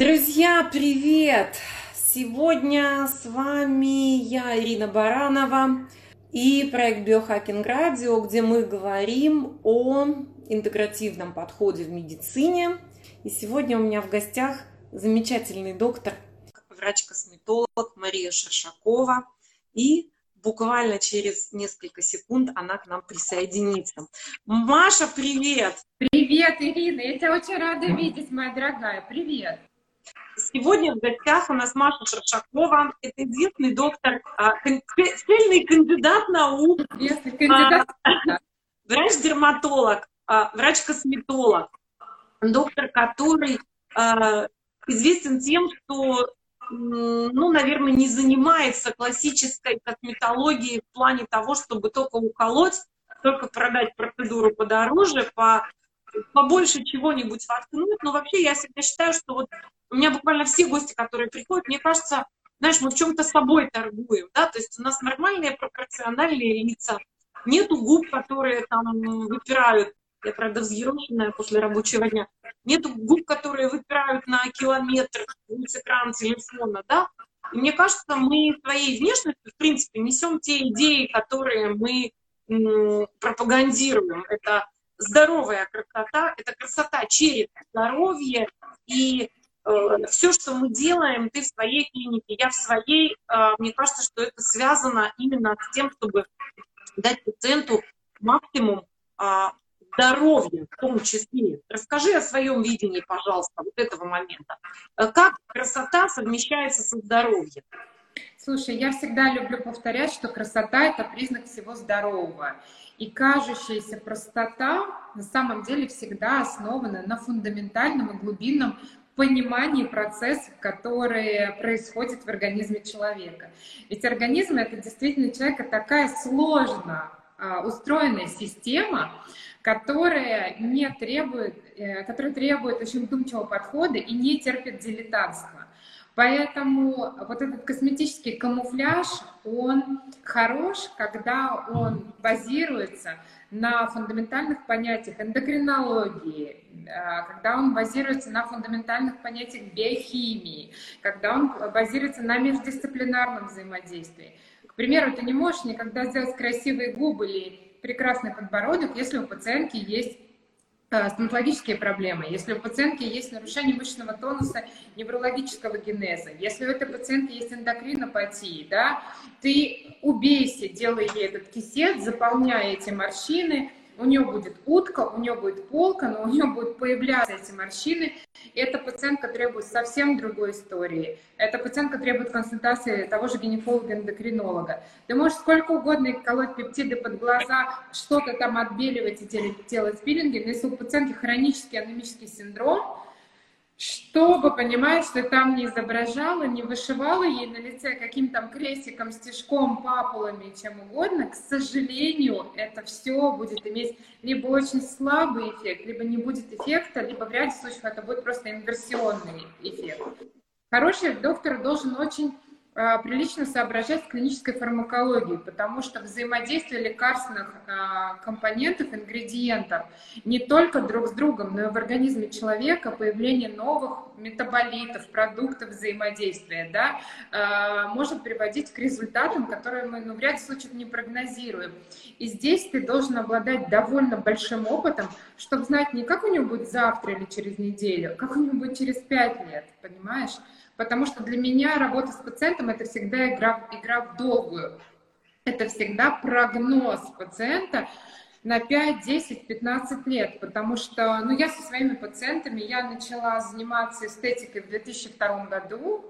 Друзья, привет! Сегодня с вами я, Ирина Баранова, и проект Биохакинг Радио, где мы говорим о интегративном подходе в медицине. И сегодня у меня в гостях замечательный доктор, врач-косметолог Мария Шершакова. И буквально через несколько секунд она к нам присоединится. Маша, привет! Привет, Ирина! Я тебя очень рада видеть, моя дорогая. Привет! Сегодня в гостях у нас Маша Шершакова. Это известный доктор, цельный кандидат наук, Известный кандидат. врач-дерматолог, врач-косметолог, доктор, который известен тем, что, наверное, не занимается классической косметологией в плане того, чтобы только уколоть, только продать процедуру подороже, побольше чего-нибудь воткнуть. Но вообще я всегда считаю, что вот у меня буквально все гости, которые приходят, мне кажется, знаешь, мы в чем-то собой торгуем, да, то есть у нас нормальные пропорциональные лица, нету губ, которые там выпирают, я, правда, взъерошенная после рабочего дня, нету губ, которые выпирают на километр с экрана телефона, да, и мне кажется, мы своей внешностью, в принципе, несем те идеи, которые мы пропагандируем. Это здоровая красота, это красота через здоровье, и все, что мы делаем, ты в своей клинике, я в своей, мне кажется, что это связано именно с тем, чтобы дать пациенту максимум здоровья в том числе. Расскажи о своем видении, пожалуйста, вот этого момента. Как красота совмещается со здоровьем? Слушай, я всегда люблю повторять, что красота – это признак всего здорового. И кажущаяся простота на самом деле всегда основана на фундаментальном и глубинном понимании процессов, которые происходят в организме человека. Ведь организм – это действительно человека такая сложно устроенная система, которая требует очень вдумчивого подхода и не терпит дилетантства. Поэтому вот этот косметический камуфляж, он хорош, когда он базируется на фундаментальных понятиях эндокринологии, когда он базируется на фундаментальных понятиях биохимии, когда он базируется на междисциплинарном взаимодействии. К примеру, ты не можешь никогда сделать красивые губы или прекрасный подбородок, если у пациентки есть стоматологические проблемы, если у пациентки есть нарушение мышечного тонуса, неврологического генеза, если у этой пациентки есть эндокринопатия, да, ты убейся, делай ей этот кисет, заполняя эти морщины, у нее будет утка, у нее будет полка, но у нее будут появляться эти морщины. И эта пациентка требует совсем другой истории. Эта пациентка требует консультации того же гинеколога-эндокринолога. Ты можешь сколько угодно колоть пептиды под глаза, что-то там отбеливать и делать пилинги, но если у пациентки хронический анемический синдром, чтобы понимать, что там не изображала, не вышивала ей на лице каким-то там крестиком, стежком, папулами, чем угодно, к сожалению, это все будет иметь либо очень слабый эффект, либо не будет эффекта, либо в ряде случаев это будет просто инверсионный эффект. Хороший доктор должен очень прилично соображать в клинической фармакологии, потому что взаимодействие лекарственных компонентов, ингредиентов не только друг с другом, но и в организме человека, появление новых метаболитов, продуктов взаимодействия, да, может приводить к результатам, которые мы в ряде случаев не прогнозируем. И здесь ты должен обладать довольно большим опытом, чтобы знать не как у него будет завтра или через неделю, а как у него будет через 5 лет, понимаешь? Потому что для меня работа с пациентом – это всегда игра в долгую. Это всегда прогноз пациента на 5, 10, 15 лет. Потому что я со своими пациентами, я начала заниматься эстетикой в 2002 году.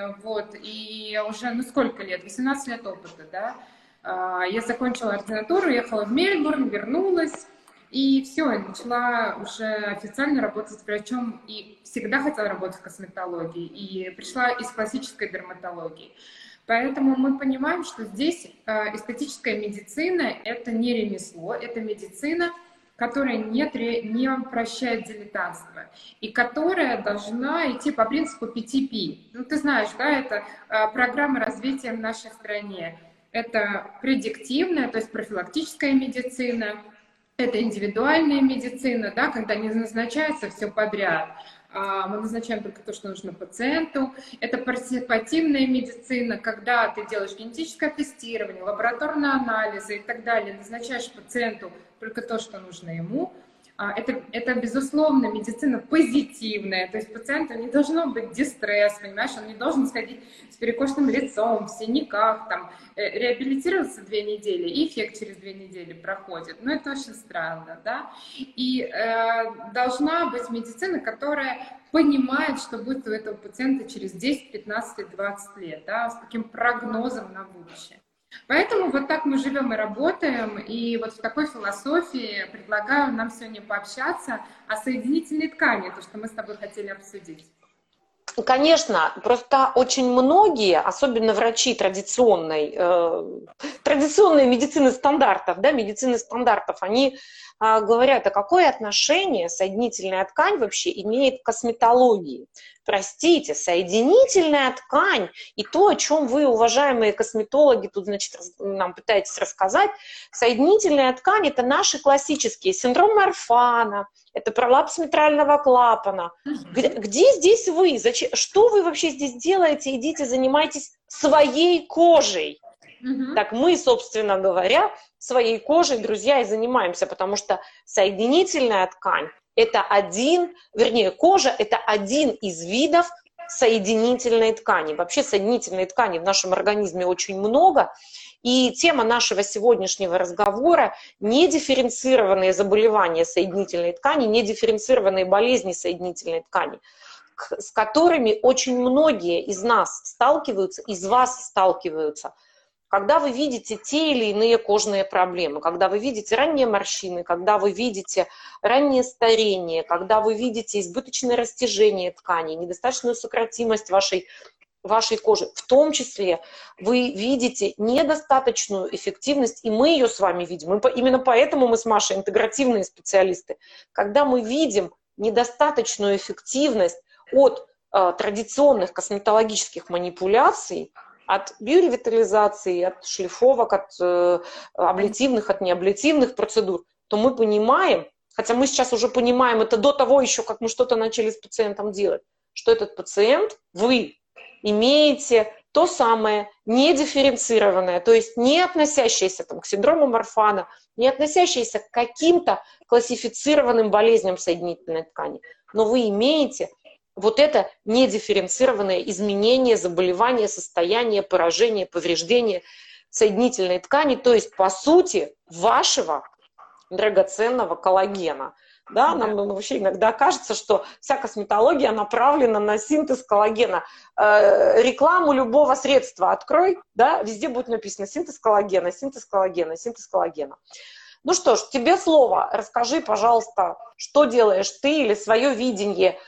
И уже, сколько лет? 18 лет опыта, да? Я закончила ординатуру, ехала в Мельбурн, вернулась. И все, я начала уже официально работать врачом и всегда хотела работать в косметологии. И пришла из классической дерматологии. Поэтому мы понимаем, что здесь эстетическая медицина – это не ремесло, это медицина, которая не прощает дилетантство и которая должна идти по принципу 5P. Ты знаешь, да, это программа развития в нашей стране. Это предиктивная, то есть профилактическая медицина, это индивидуальная медицина, да, когда не назначается все подряд. мы назначаем только то, что нужно пациенту. Это партиципативная медицина, когда ты делаешь генетическое тестирование, лабораторные анализы и так далее, назначаешь пациенту только то, что нужно ему. Это, безусловно, медицина позитивная, то есть пациенту не должно быть дистресс, понимаешь, он не должен сходить с перекошенным лицом, в синяках, там, реабилитироваться 2 недели, и эффект через 2 недели проходит. Ну, это очень странно, да? И должна быть медицина, которая понимает, что будет у этого пациента через 10, 15, 20 лет, да, с таким прогнозом на будущее. Поэтому вот так мы живем и работаем, и вот в такой философии предлагаю нам сегодня пообщаться о соединительной ткани, то, что мы с тобой хотели обсудить. Конечно, просто очень многие, особенно врачи традиционной медицины стандартов, да, они говорят, а какое отношение соединительная ткань вообще имеет к косметологии. Простите, соединительная ткань и то, о чем вы, уважаемые косметологи, тут, значит, нам пытаетесь рассказать, соединительная ткань – это наши классические синдром Марфана, это пролапс митрального клапана. Где здесь вы? Зачем? Что вы вообще здесь делаете? Идите, занимайтесь своей кожей. Так мы, собственно говоря, своей кожей, друзья, и занимаемся, потому что соединительная ткань – это кожа – это один из видов соединительной ткани. Вообще соединительной ткани в нашем организме очень много, и тема нашего сегодняшнего разговора – недифференцированные заболевания соединительной ткани, недифференцированные болезни соединительной ткани, с которыми очень многие из нас сталкиваются, из вас сталкиваются. Когда вы видите те или иные кожные проблемы, когда вы видите ранние морщины, когда вы видите раннее старение, когда вы видите избыточное растяжение тканей, недостаточную сократимость вашей кожи, в том числе вы видите недостаточную эффективность, и мы ее с вами видим. Именно поэтому мы с Машей интегративные специалисты. Когда мы видим недостаточную эффективность от традиционных косметологических манипуляций, от биоревитализации, от шлифовок, от аблятивных, от неаблятивных процедур, то мы понимаем, хотя мы сейчас уже понимаем это до того еще, как мы что-то начали с пациентом делать, что этот пациент, вы имеете то самое недифференцированное, то есть не относящееся к синдрому Марфана, не относящееся к каким-то классифицированным болезням соединительной ткани, но вы имеете вот это недифференцированное изменение, заболевание, состояние, поражение, повреждение соединительной ткани, то есть, по сути, вашего драгоценного коллагена. Да, нам вообще иногда кажется, что вся косметология направлена на синтез коллагена. Рекламу любого средства открой, да, везде будет написано синтез коллагена, синтез коллагена, синтез коллагена. Ну что ж, тебе слово. Расскажи, пожалуйста, что делаешь ты или свое видение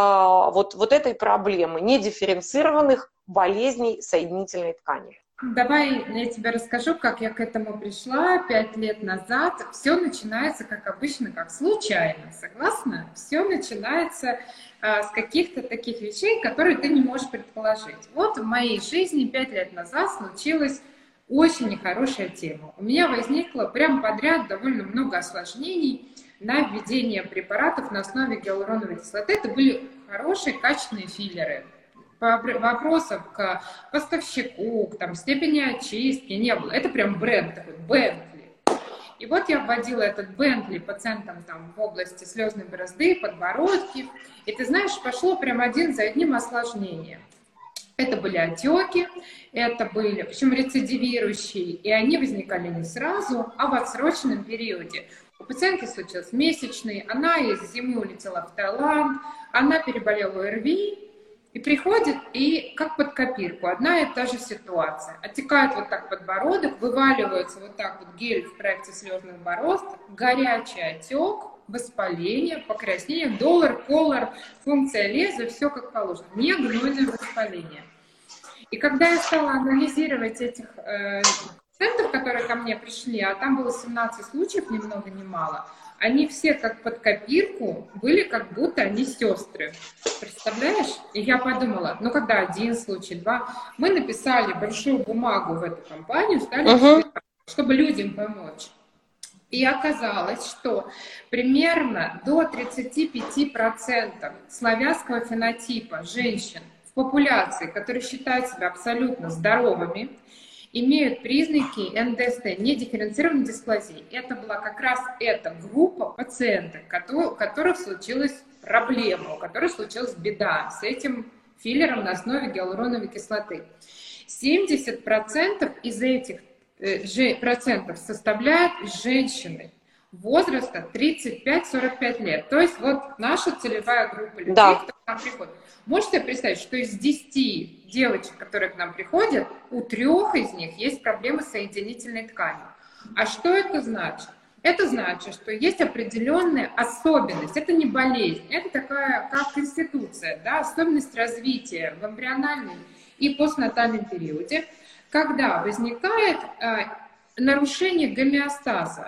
вот этой проблемы недифференцированных болезней соединительной ткани. Давай я тебе расскажу, как я к этому пришла 5 лет назад. Все начинается, как обычно, как случайно. Согласна? Все начинается с каких-то таких вещей, которые ты не можешь предположить. Вот в моей жизни 5 лет назад случилась очень нехорошая тема. У меня возникло прямо подряд довольно много осложнений на введение препаратов на основе гиалуроновой кислоты. Это были хорошие, качественные филлеры. Вопросов к поставщику, к степени очистки не было. Это прям бренд такой, Бентли. И вот я вводила этот Бентли пациентам в области слезной борозды, подбородки. И ты знаешь, пошло прям один за одним осложнения. Это были отеки, это были, причем рецидивирующие, и они возникали не сразу, а в отсроченном периоде. У пациентки случился месячный, она из зимы улетела в Таиланд, она переболела ОРВИ, и приходит, и как под копирку, одна и та же ситуация. Оттекает вот так подбородок, вываливается вот так вот гель в проекте слезных борозд, горячий отек, воспаление, покраснение, доллар, колор, функция лезвия, все как положено. Не гнойное воспаление. И когда я стала анализировать этих пациентов, которые ко мне пришли, а там было 17 случаев, ни много ни мало, они все как под копирку были, как будто они сестры. Представляешь? И я подумала, когда один случай, два, мы написали большую бумагу в эту компанию, стали, чтобы людям помочь. И оказалось, что примерно до 35% славянского фенотипа женщин в популяции, которые считают себя абсолютно здоровыми, имеют признаки НДСТ, недифференцированной дисплазии. Это была как раз эта группа пациентов, у которых случилась проблема, у которых случилась беда с этим филлером на основе гиалуроновой кислоты. 70% из этих процентов составляют женщины возраста 35-45 лет. То есть вот наша целевая группа людей, Да. кто к нам приходит. Можете себе представить, что из 10 девочек, которые к нам приходят, у 3 из них есть проблемы с соединительной тканью. А что это значит? Это значит, что есть определенная особенность. Это не болезнь, это такая, как конституция, да, особенность развития в эмбриональном и постнатальном периоде, когда возникает нарушение гомеостаза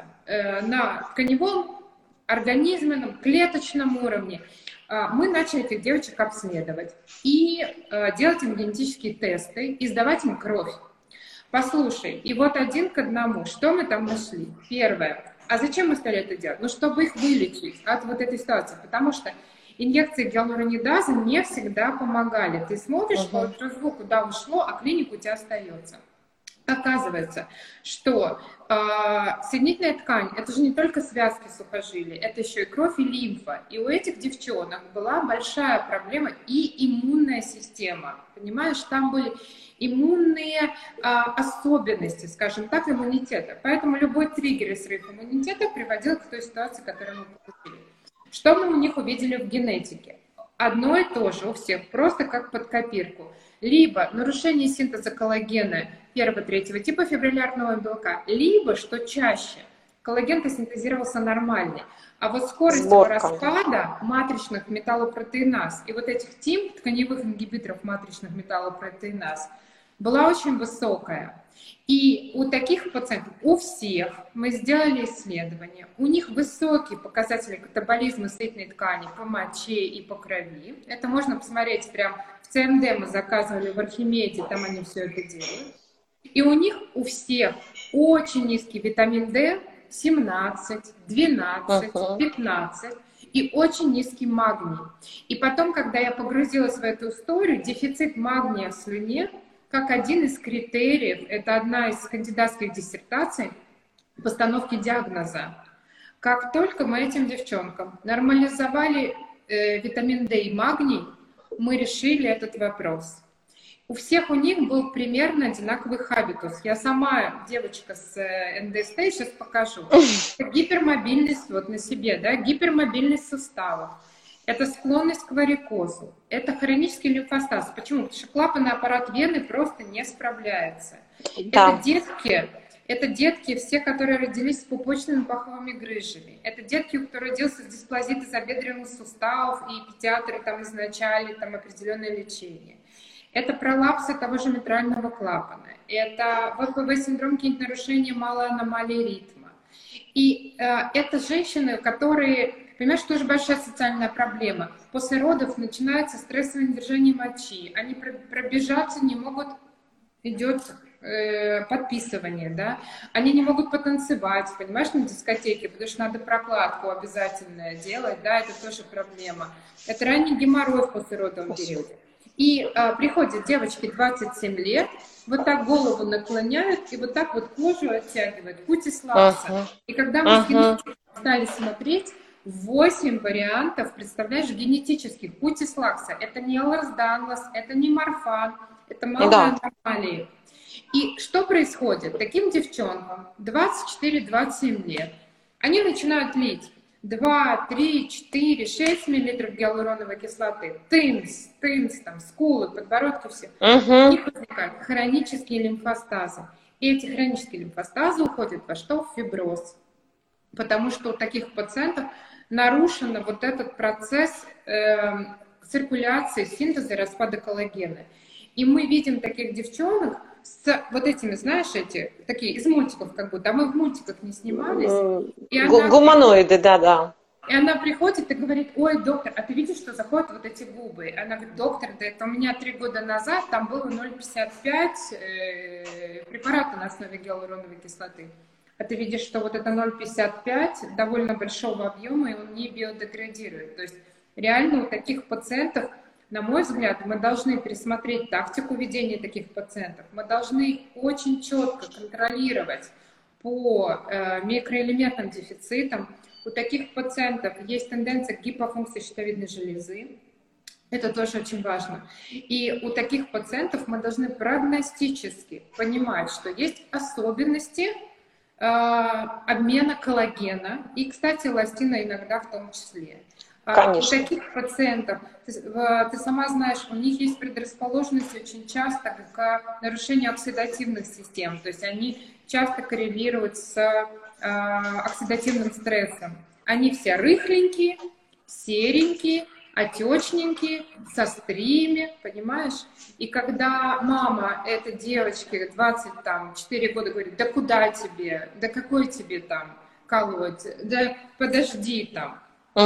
на тканевом, организменном, клеточном уровне. Мы начали этих девочек обследовать и делать им генетические тесты и сдавать им кровь. Послушай, и вот 1 к 1, что мы там нашли? Первое. А зачем мы стали это делать? Ну, чтобы их вылечить от вот этой ситуации, потому что инъекции гиалуронидаза не всегда помогали. Ты смотришь по ультразвуку, куда ушло, а клиника у тебя остается. Оказывается, что соединительная ткань – это же не только связки сухожилий, это еще и кровь и лимфа. И у этих девчонок была большая проблема и иммунная система. Понимаешь, там были иммунные особенности, скажем так, иммунитета. Поэтому любой триггер и срыв иммунитета приводил к той ситуации, которую мы получили. Что мы у них увидели в генетике? Одно и то же у всех, просто как под копирку. Либо нарушение синтеза коллагена 1-3 типа фибриллярного белка, либо, что чаще, коллаген синтезировался нормальный, а вот скорость его распада матричных металлопротеиназ и вот этих ТИМ, тканевых ингибиторов матричных металлопротеиназ, была очень высокая. И у таких пациентов, у всех, мы сделали исследования, у них высокие показатели катаболизма соединительной ткани по моче и по крови. Это можно посмотреть прям в ЦМД, мы заказывали в Архимеде, там они все это делают. И у них у всех очень низкий витамин D, 17, 12, 15, и очень низкий магний. И потом, когда я погрузилась в эту историю, дефицит магния в слюне, как один из критериев, это одна из кандидатских диссертаций, постановки диагноза. Как только мы этим девчонкам нормализовали витамин D и магний, мы решили этот вопрос. У всех у них был примерно одинаковый хабитус. Я сама девочка с НДСТ, сейчас покажу. Это гипермобильность вот на себе, да, гипермобильность суставов. Это склонность к варикозу. Это хронический лимфостаз. Почему? Потому что клапанный аппарат вены просто не справляется. Да. Это детки, все, которые родились с пупочными паховыми грыжами. Это детки, у которых родился с дисплазией тазобедренных суставов, и педиатры там назначали там определенное лечение. Это пролапсы того же митрального клапана. Это ВПВ-синдром, какие-то нарушения малой аномалии ритма. И это женщины, которые... Понимаешь, тоже большая социальная проблема. После родов начинается стрессовое недержание мочи. Они пробежаться не могут, идет подписывание, да. Они не могут потанцевать, понимаешь, на дискотеке, потому что надо прокладку обязательно делать, да, это тоже проблема. Это ранний геморрой в послеродовом периоде. И приходят девочки 27 лет, вот так голову наклоняют и вот так вот кожу оттягивают, кутис лакса. И когда мы с генетикой стали смотреть, 8 вариантов, представляешь, генетических кутис лакса. Это не Элэрс-Данлос, это не Марфан, это малые аномалии. И что происходит? Таким девчонкам 24-27 лет, они начинают лить 2, 3, 4, 6 мл гиалуроновой кислоты, тынс, там, скулы, подбородки, все. У них возникают хронические лимфостазы. И эти хронические лимфостазы уходят во что? В фиброз. Потому что у таких пациентов нарушен вот этот процесс циркуляции, синтеза и распада коллагена. И мы видим таких девчонок с вот этими, знаешь, эти, такие из мультиков как будто, а мы в мультиках не снимались. Гуманоиды, да. И она приходит и говорит: ой, доктор, а ты видишь, что заходят вот эти губы? Она говорит: доктор, да это у меня 3 года назад, там было 0,55 препарата на основе гиалуроновой кислоты. ты видишь, что вот это 0,55 довольно большого объема, и он не биодеградирует. То есть реально у таких пациентов, на мой взгляд, мы должны пересмотреть тактику ведения таких пациентов. Мы должны их очень четко контролировать по микроэлементным дефицитам. У таких пациентов есть тенденция к гипофункции щитовидной железы. Это тоже очень важно. И у таких пациентов мы должны прогностически понимать, что есть особенности обмена коллагена и, кстати, эластина иногда в том числе. Конечно. У таких пациентов, ты сама знаешь, у них есть предрасположенность очень часто к нарушению оксидативных систем, то есть они часто коррелируют с оксидативным стрессом. Они все рыхленькие, серенькие, отечненькие, со стриями, понимаешь? И когда мама этой девочки 24 года говорит, да куда тебе, да какой тебе там колоть, да подожди там,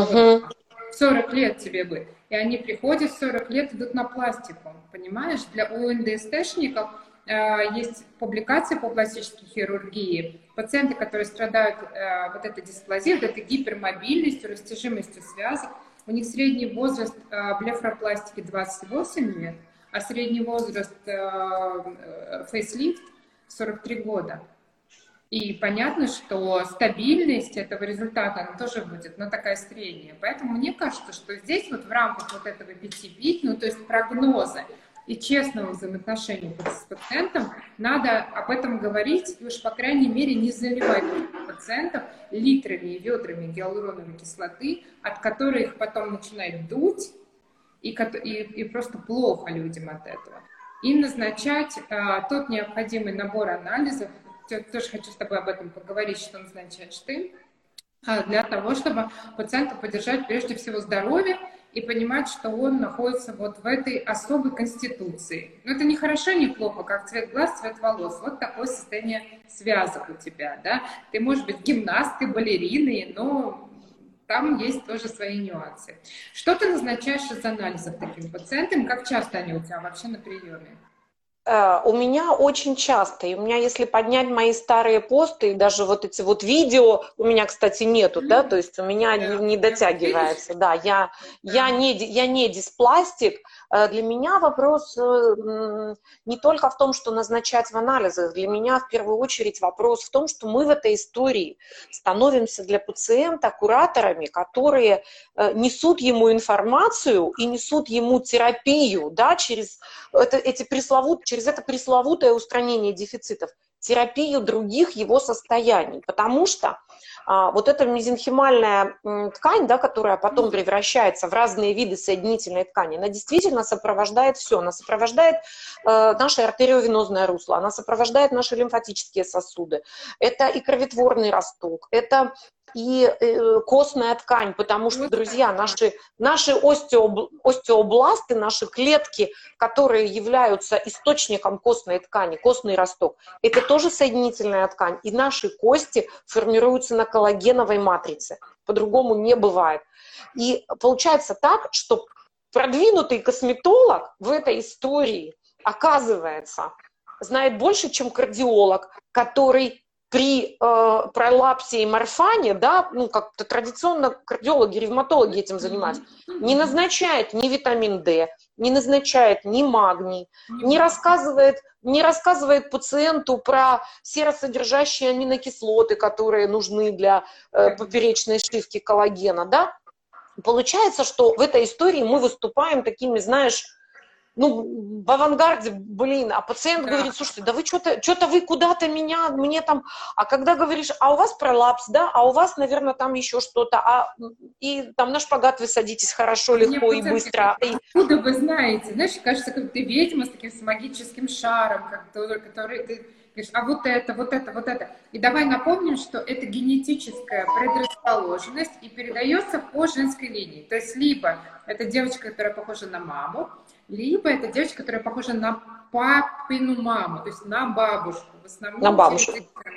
40 лет тебе будет. И они приходят, 40 лет идут на пластику, понимаешь? У НДСТшников есть публикации по пластической хирургии. Пациенты, которые страдают вот этой дисплазией, вот этой гипермобильностью, растяжимостью связок, у них средний возраст блефаропластики 28 лет, а средний возраст фейслифт 43 года. И понятно, что стабильность этого результата, она тоже будет, но такая средняя. Поэтому мне кажется, что здесь вот в рамках вот этого 5-5, ну то есть прогноза и честного взаимоотношения с пациентом, надо об этом говорить и уж, по крайней мере, не заливать пациентов литрами и ведрами гиалуроновой кислоты, от которой их потом начинает дуть, и просто плохо людям от этого. И назначать тот необходимый набор анализов, тоже хочу с тобой об этом поговорить, что назначаешь ты, для того, чтобы пациента поддержать прежде всего здоровье и понимать, что он находится вот в этой особой конституции. Но это не хорошо, не плохо, как цвет глаз, цвет волос. Вот такое состояние связок у тебя, да. Ты можешь быть гимнасткой, балериной, но там есть тоже свои нюансы. Что ты назначаешь из анализов таким пациентам? Как часто они у тебя вообще на приеме? У меня очень часто, и у меня, если поднять мои старые посты, и даже вот эти вот видео, у меня, кстати, нету, да, то есть у меня не дотягивается, да, я не диспластик. Для меня вопрос не только в том, что назначать в анализах, для меня в первую очередь вопрос в том, что мы в этой истории становимся для пациента кураторами, которые несут ему информацию и несут ему терапию, да, через это пресловутое устранение дефицитов, терапию других его состояний, потому что вот эта мезенхимальная ткань, да, которая потом превращается в разные виды соединительной ткани, она действительно сопровождает все, она сопровождает наше артериовенозное русло, она сопровождает наши лимфатические сосуды, это и кроветворный росток, это и костная ткань, потому что, друзья, наши остеобласты, наши клетки, которые являются источником костной ткани, костный росток, это тоже соединительная ткань, и наши кости формируются на коллагеновой матрице, по-другому не бывает. И получается так, что продвинутый косметолог в этой истории, оказывается, знает больше, чем кардиолог, который при пролапсе и морфане, да, ну, как-то традиционно кардиологи, ревматологи этим занимаются, не назначает ни витамин D, не назначает ни магний, не рассказывает пациенту про серосодержащие аминокислоты, которые нужны для поперечной шивки коллагена, да. Получается, что в этой истории мы выступаем такими, знаешь, ну, в авангарде, блин, а пациент говорит, слушайте, да вы что-то вы куда-то мне там, а когда говоришь, а у вас пролапс, да, а у вас, наверное, там еще что-то, и там на шпагат вы садитесь хорошо, легко и быстро. Откуда вы знаете? Знаешь, кажется, как ты ведьма с таким магическим шаром, который ты говоришь, а вот это. И давай напомним, что это генетическая предрасположенность и передается по женской линии. То есть либо это девочка, которая похожа на маму, либо это девочка, которая похожа на папину маму, то есть на бабушку. В основном на бабушку.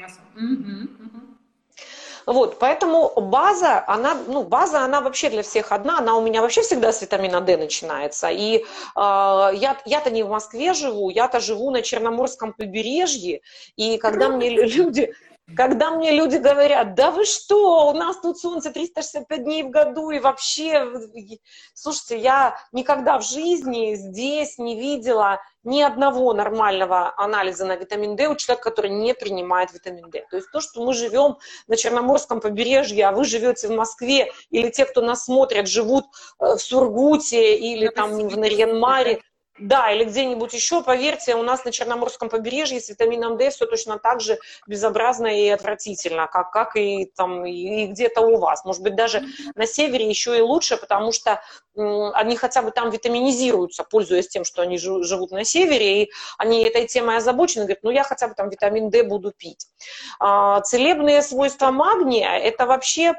Вот, поэтому база, она вообще для всех одна, она у меня вообще всегда с витамина D начинается. И я-то не в Москве живу, я-то живу на Черноморском побережье, и когда мне люди Когда мне люди говорят, да вы что, у нас тут солнце 365 дней в году, и вообще, слушайте, я никогда в жизни здесь не видела ни одного нормального анализа на витамин D у человека, который не принимает витамин D. То есть то, что мы живем на Черноморском побережье, а вы живете в Москве, или те, кто нас смотрят, живут в Сургуте или там в Нарьян-Маре, да, или где-нибудь еще, поверьте, у нас на Черноморском побережье с витамином D все точно так же безобразно и отвратительно, как и, там, и где-то у вас. Может быть, даже на севере еще и лучше, потому что они хотя бы там витаминизируются, пользуясь тем, что они живут на севере, и они этой темой озабочены, говорят, ну я хотя бы там витамин D буду пить. Целебные свойства магния, это вообще...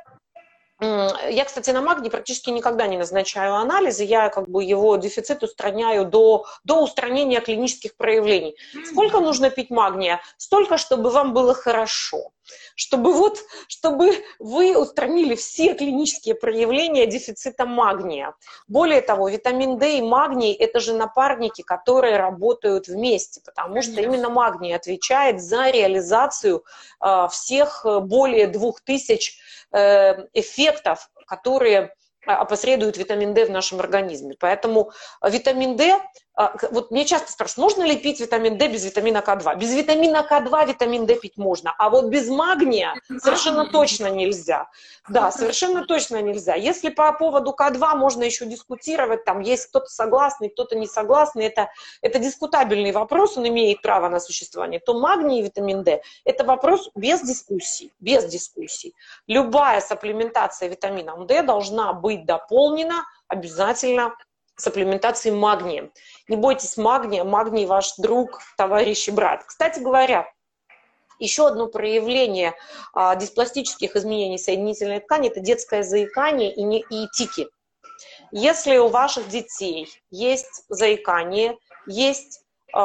Я, кстати, на магний практически никогда не назначаю анализы, я как бы его дефицит устраняю до устранения клинических проявлений. Сколько нужно пить магния? Столько, чтобы вам было хорошо. Чтобы вы устранили все клинические проявления дефицита магния. Более того, витамин D и магний – это же напарники, которые работают вместе, потому что именно магний отвечает за реализацию всех более 2000 эффектов, которые опосредует витамин D в нашем организме. Поэтому витамин D, вот мне часто спрашивают, можно ли пить витамин D без витамина К2? Без витамина К2 витамин D пить можно, а вот без магния совершенно точно нельзя. Да, совершенно точно нельзя. Если по поводу К2 можно еще дискутировать, там есть кто-то согласный, кто-то не согласный, это дискутабельный вопрос, он имеет право на существование, то магний и витамин D – это вопрос без дискуссий, без дискуссий. Любая сапплементация витамином D должна быть дополнена обязательно сапплементацией магнием. Не бойтесь магния, магний ваш друг, товарищ и брат. Кстати говоря, еще одно проявление диспластических изменений соединительной ткани – это детское заикание и тики. Если у ваших детей есть заикание, есть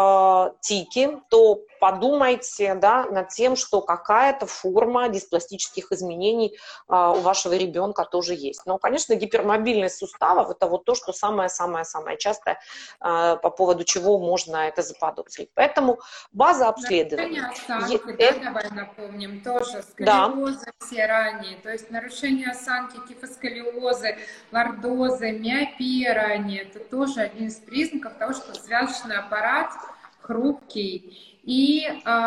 тики, то подумайте, да, над тем, что какая-то форма диспластических изменений у вашего ребенка тоже есть. Но, конечно, гипермобильность суставов – это вот то, что самое-самое-самое частое, по поводу чего можно это заподозрить. Поэтому база обследования. Осанки, давай напомним, тоже сколиозы все ранее, то есть нарушение осанки, кифосколиозы, лордозы, миопия ранее, это тоже один из признаков того, что связочный аппарат хрупкий. И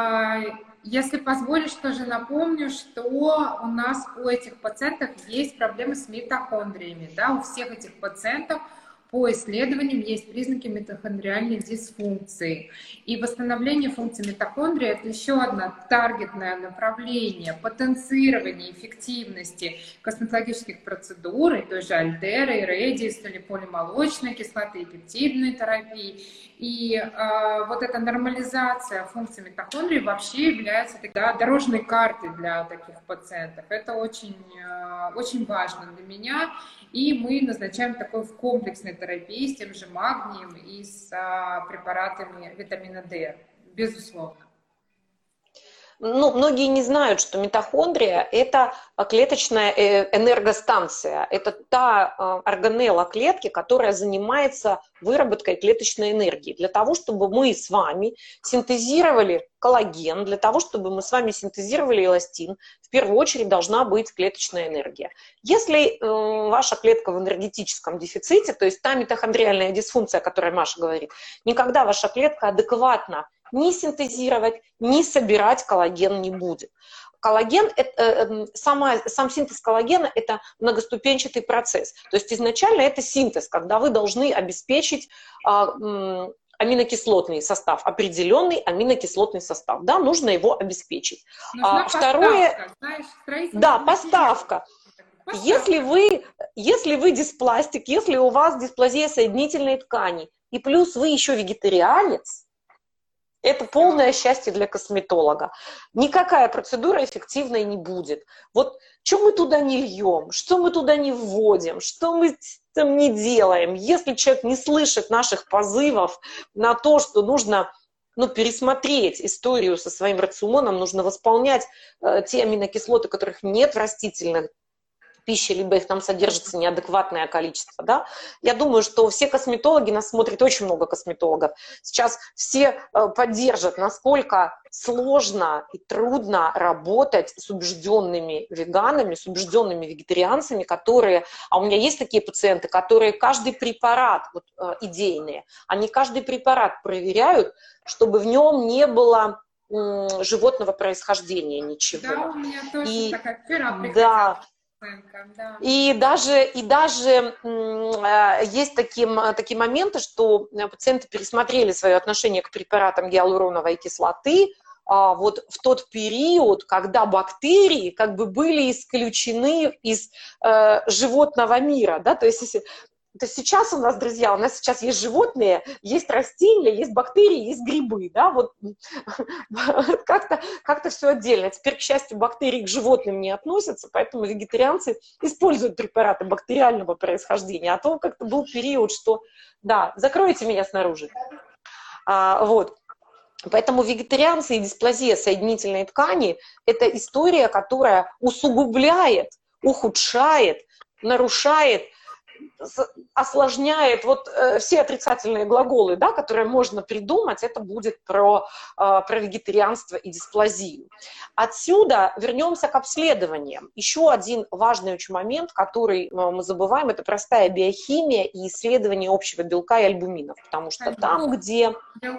если позволишь, тоже напомню, что у нас у этих пациентов есть проблемы с митохондриями. Да? У всех этих пациентов по исследованиям есть признаки митохондриальной дисфункции. И восстановление функции митохондрии – это еще одно таргетное направление потенцирования эффективности косметологических процедур, и той же альтеры, и редис, или полимолочной кислоты, и пептидной терапии. И вот эта нормализация функции митохондрии вообще является дорожной картой для таких пациентов. Это очень, очень важно для меня. И мы назначаем такой в комплексной терапии с тем же магнием и с препаратами витамина D, безусловно. Ну, многие не знают, что митохондрия – это клеточная энергостанция. Это та органелла клетки, которая занимается выработкой клеточной энергии. Для того, чтобы мы с вами синтезировали коллаген, для того, чтобы мы с вами синтезировали эластин, в первую очередь должна быть клеточная энергия. Если ваша клетка в энергетическом дефиците, то есть та митохондриальная дисфункция, о которой Маша говорит, никогда ваша клетка адекватно ни синтезировать, ни собирать коллаген не будет. Коллаген, сам синтез коллагена – это многоступенчатый процесс. То есть изначально это синтез, когда вы должны обеспечить аминокислотный состав, определенный аминокислотный состав. Да, нужно его обеспечить. Второе, поставка. Если вы диспластик, если у вас дисплазия соединительной ткани, и плюс вы еще вегетарианец, это полное счастье для косметолога. Никакая процедура эффективной не будет. Вот что мы туда не льем, что мы туда не вводим, что мы там не делаем. Если человек не слышит наших позывов на то, что нужно пересмотреть историю со своим рационом, нужно восполнять те аминокислоты, которых нет в растительных пищи, либо их там содержится неадекватное количество, да. Я думаю, что все косметологи, нас смотрит очень много косметологов, сейчас все поддержат, насколько сложно и трудно работать с убежденными веганами, с убежденными вегетарианцами, которые, а у меня есть такие пациенты, которые каждый препарат, вот, идейные, они каждый препарат проверяют, чтобы в нем не было животного происхождения ничего. Да, у меня тоже такая вчера да. Да. И даже есть такие моменты, что пациенты пересмотрели свое отношение к препаратам гиалуроновой кислоты вот в тот период, когда бактерии как бы были исключены из животного мира, да, то есть если... То есть сейчас у нас, друзья, у нас сейчас есть животные, есть растения, есть бактерии, есть грибы, да, вот как-то все отдельно. Теперь, к счастью, бактерии к животным не относятся, поэтому вегетарианцы используют препараты бактериального происхождения, а то как-то был период, что, да, закройте меня снаружи, вот. Поэтому вегетарианцы и дисплазия соединительной ткани – это история, которая усугубляет, ухудшает, нарушает, осложняет вот все отрицательные глаголы, да, которые можно придумать, это будет про вегетарианство и дисплазию. Отсюда вернемся к обследованиям. Еще один важный очень момент, который мы забываем, это простая биохимия и исследование общего белка и альбуминов, потому что там, где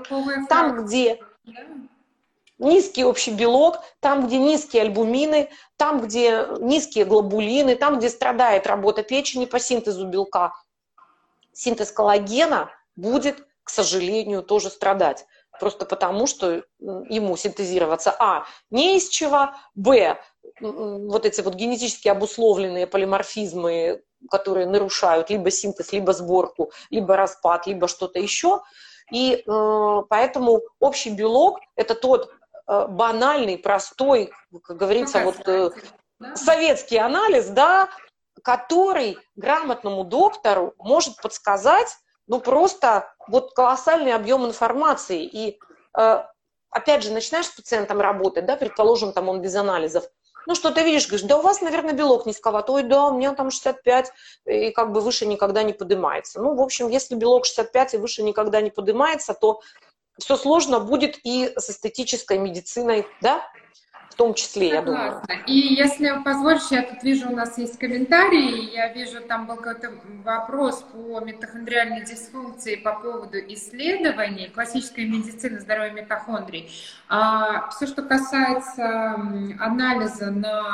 низкий общий белок, там, где низкие альбумины, там, где низкие глобулины, там, где страдает работа печени по синтезу белка, синтез коллагена будет, к сожалению, тоже страдать. Просто потому, что ему синтезироваться, не из чего, вот эти вот генетически обусловленные полиморфизмы, которые нарушают либо синтез, либо сборку, либо распад, либо что-то еще. И поэтому общий белок – это тот банальный, простой, как говорится, советский анализ, да, который грамотному доктору может подсказать, просто вот колоссальный объем информации. И опять же, начинаешь с пациентом работать, да, предположим, там он без анализов, что ты видишь, говоришь, да у вас, наверное, белок низковат, ой, да, у меня там 65, и как бы выше никогда не поднимается. В общем, если белок 65 и выше никогда не поднимается, то все сложно будет и с эстетической медициной, да, в том числе, я думаю. И если позволишь, я тут вижу, у нас есть комментарии, я вижу, там был какой-то вопрос по митохондриальной дисфункции по поводу исследований классической медицины здоровья митохондрий. Все, что касается анализа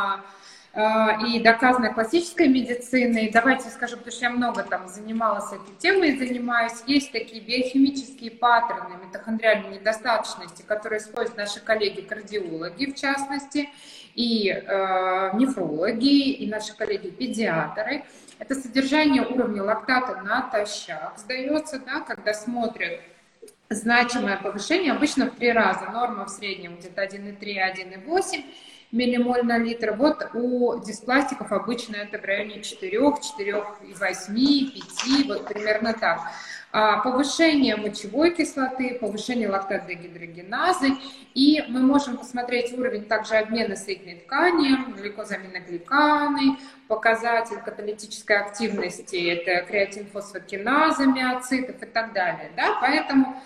и доказанной классической медициной, давайте скажу, потому что я много там занималась этой темой и занимаюсь, есть такие биохимические паттерны митохондриальной недостаточности, которые используют наши коллеги-кардиологи, в частности, и нефрологи, и наши коллеги-педиатры. Это содержание уровня лактата натощак сдается, да, когда смотрят значимое повышение, обычно в 3 раза, норма в среднем где-то 1,3-1,8 миллимоль на литр. Вот у диспластиков обычно это в районе 4, 4,8, 5, вот примерно так. Повышение мочевой кислоты, повышение лактат-дегидрогеназы, и мы можем посмотреть уровень также обмена соединительной ткани, глюкозаминогликаны, показатель каталитической активности, это креатинфосфокиназа миоцитов и так далее. Да? Поэтому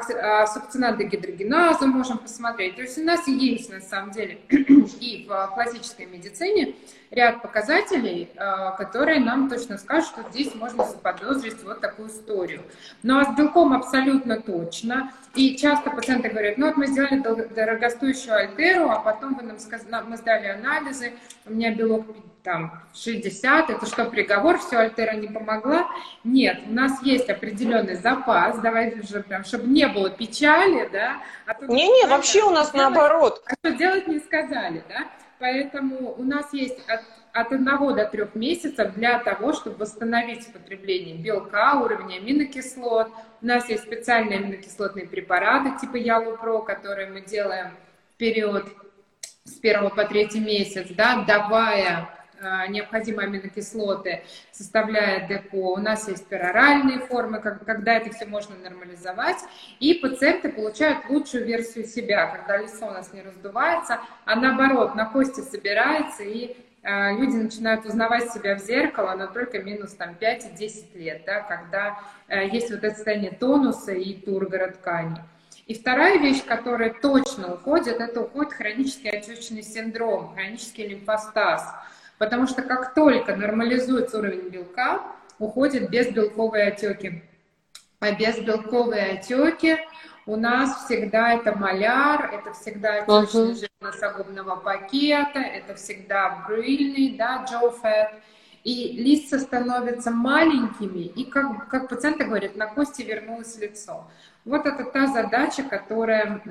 сукцинат-дегидрогеназу можем посмотреть. То есть у нас есть, на самом деле, и в классической медицине ряд показателей, которые нам точно скажут, что здесь можно заподозрить вот такую историю. Но с белком абсолютно точно. И часто пациенты говорят, вот мы сделали дорогостоящую альтеру, а потом вы нам сказали, мы сдали анализы, у меня белок там 60, это что, приговор, все, альтера не помогла? Нет, у нас есть определенный запас, давайте уже прям, чтобы не было печали, да. Не-не, вообще у нас наоборот. А что делать не сказали, да. Поэтому у нас есть от 1 до 3 месяцев для того, чтобы восстановить потребление белка, уровень аминокислот. У нас есть специальные аминокислотные препараты типа Ялупро, которые мы делаем в период с 1 по 3 месяц, да, давая необходимые аминокислоты, составляя депо. У нас есть пероральные формы, когда это все можно нормализовать. И пациенты получают лучшую версию себя, когда лицо у нас не раздувается, а наоборот, на кости собирается и люди начинают узнавать себя в зеркало, но только минус там 5 и 10 лет, да, когда есть вот это состояние тонуса и тургора ткани. И вторая вещь, которая точно уходит, это уходит хронический отечный синдром, хронический лимфостаз. Потому что как только нормализуется уровень белка, уходят безбелковые отеки. А безбелковые отеки у нас всегда это маляр, это всегда отечный жир носогубного пакета, это всегда брюльный, да, джоуфэт. И лица становятся маленькими, и как пациенты говорят, на кости вернулось лицо. Вот это та задача, которую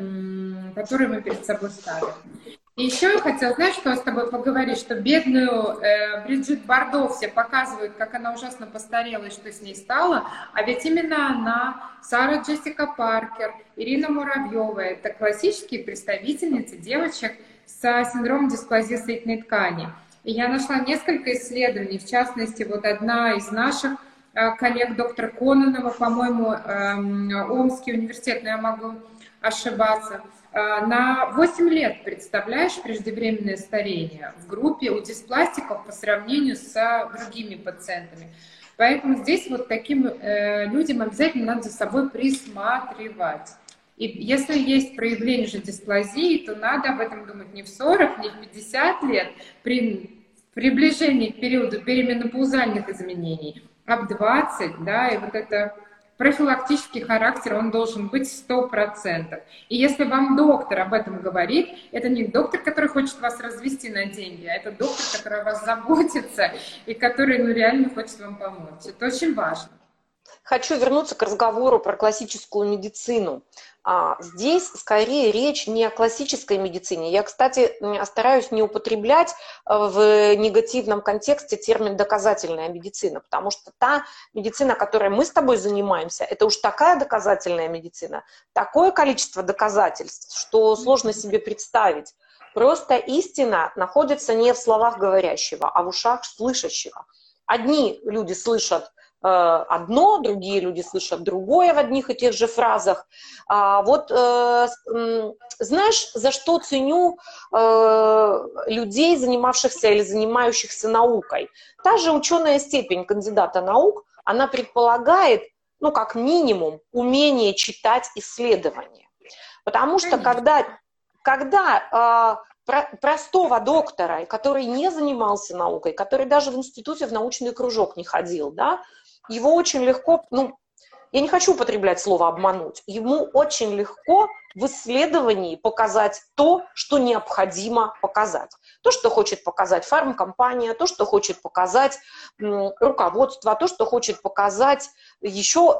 мы перед собой ставим. И еще я хотела, знаешь, что с тобой поговорить, что бедную Бриджит Бардо все показывают, как она ужасно постарела и что с ней стало, а ведь именно она, Сара Джессика Паркер, Ирина Муравьева, это классические представительницы девочек с синдромом дисплазии соединительной ткани. И я нашла несколько исследований, в частности, вот одна из наших коллег, доктор Кононова, по-моему, Омский университет, но я могу ошибаться, на 8 лет, представляешь, преждевременное старение в группе у диспластиков по сравнению с другими пациентами. Поэтому здесь вот таким людям обязательно надо за собой присматривать. И если есть проявление же дисплазии, то надо об этом думать не в 40, не в 50 лет, при приближении к периоду перименопаузальных изменений, а в 20, да, и вот это профилактический характер, он должен быть 100%. И если вам доктор об этом говорит, это не доктор, который хочет вас развести на деньги, а это доктор, который о вас заботится и который, ну, реально хочет вам помочь. Это очень важно. Хочу вернуться к разговору про классическую медицину. Здесь скорее речь не о классической медицине. Я, кстати, стараюсь не употреблять в негативном контексте термин «доказательная медицина», потому что та медицина, которой мы с тобой занимаемся, это уж такая доказательная медицина, такое количество доказательств, что сложно себе представить. Просто истина находится не в словах говорящего, а в ушах слышащего. Одни люди слышат одно, другие люди слышат другое в одних и тех же фразах. Знаешь, за что ценю людей, занимавшихся или занимающихся наукой? Та же ученая степень кандидата наук, она предполагает, ну, как минимум, умение читать исследования. Потому что когда простого доктора, который не занимался наукой, который даже в институте в научный кружок не ходил, да, его очень легко, я не хочу употреблять слово «обмануть», ему очень легко в исследовании показать то, что необходимо показать. То, что хочет показать фармкомпания, то, что хочет показать руководство, то, что хочет показать еще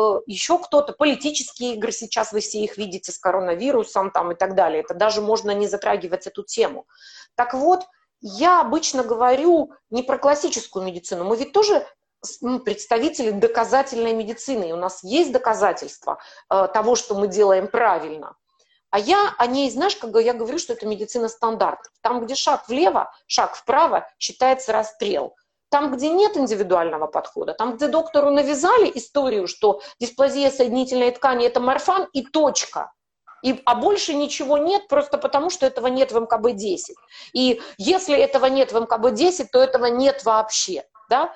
кто-то, политические игры, сейчас вы все их видите с коронавирусом там, и так далее. Это даже можно не затрагивать эту тему. Так вот, я обычно говорю не про классическую медицину, мы ведь тоже представители доказательной медицины, и у нас есть доказательства того, что мы делаем правильно. А я о ней, знаешь, как я говорю, что это медицина стандартов. Там, где шаг влево, шаг вправо, считается расстрел. Там, где нет индивидуального подхода, там, где доктору навязали историю, что дисплазия соединительной ткани – это морфан и точка. А больше ничего нет, просто потому, что этого нет в МКБ-10. И если этого нет в МКБ-10, то этого нет вообще, да?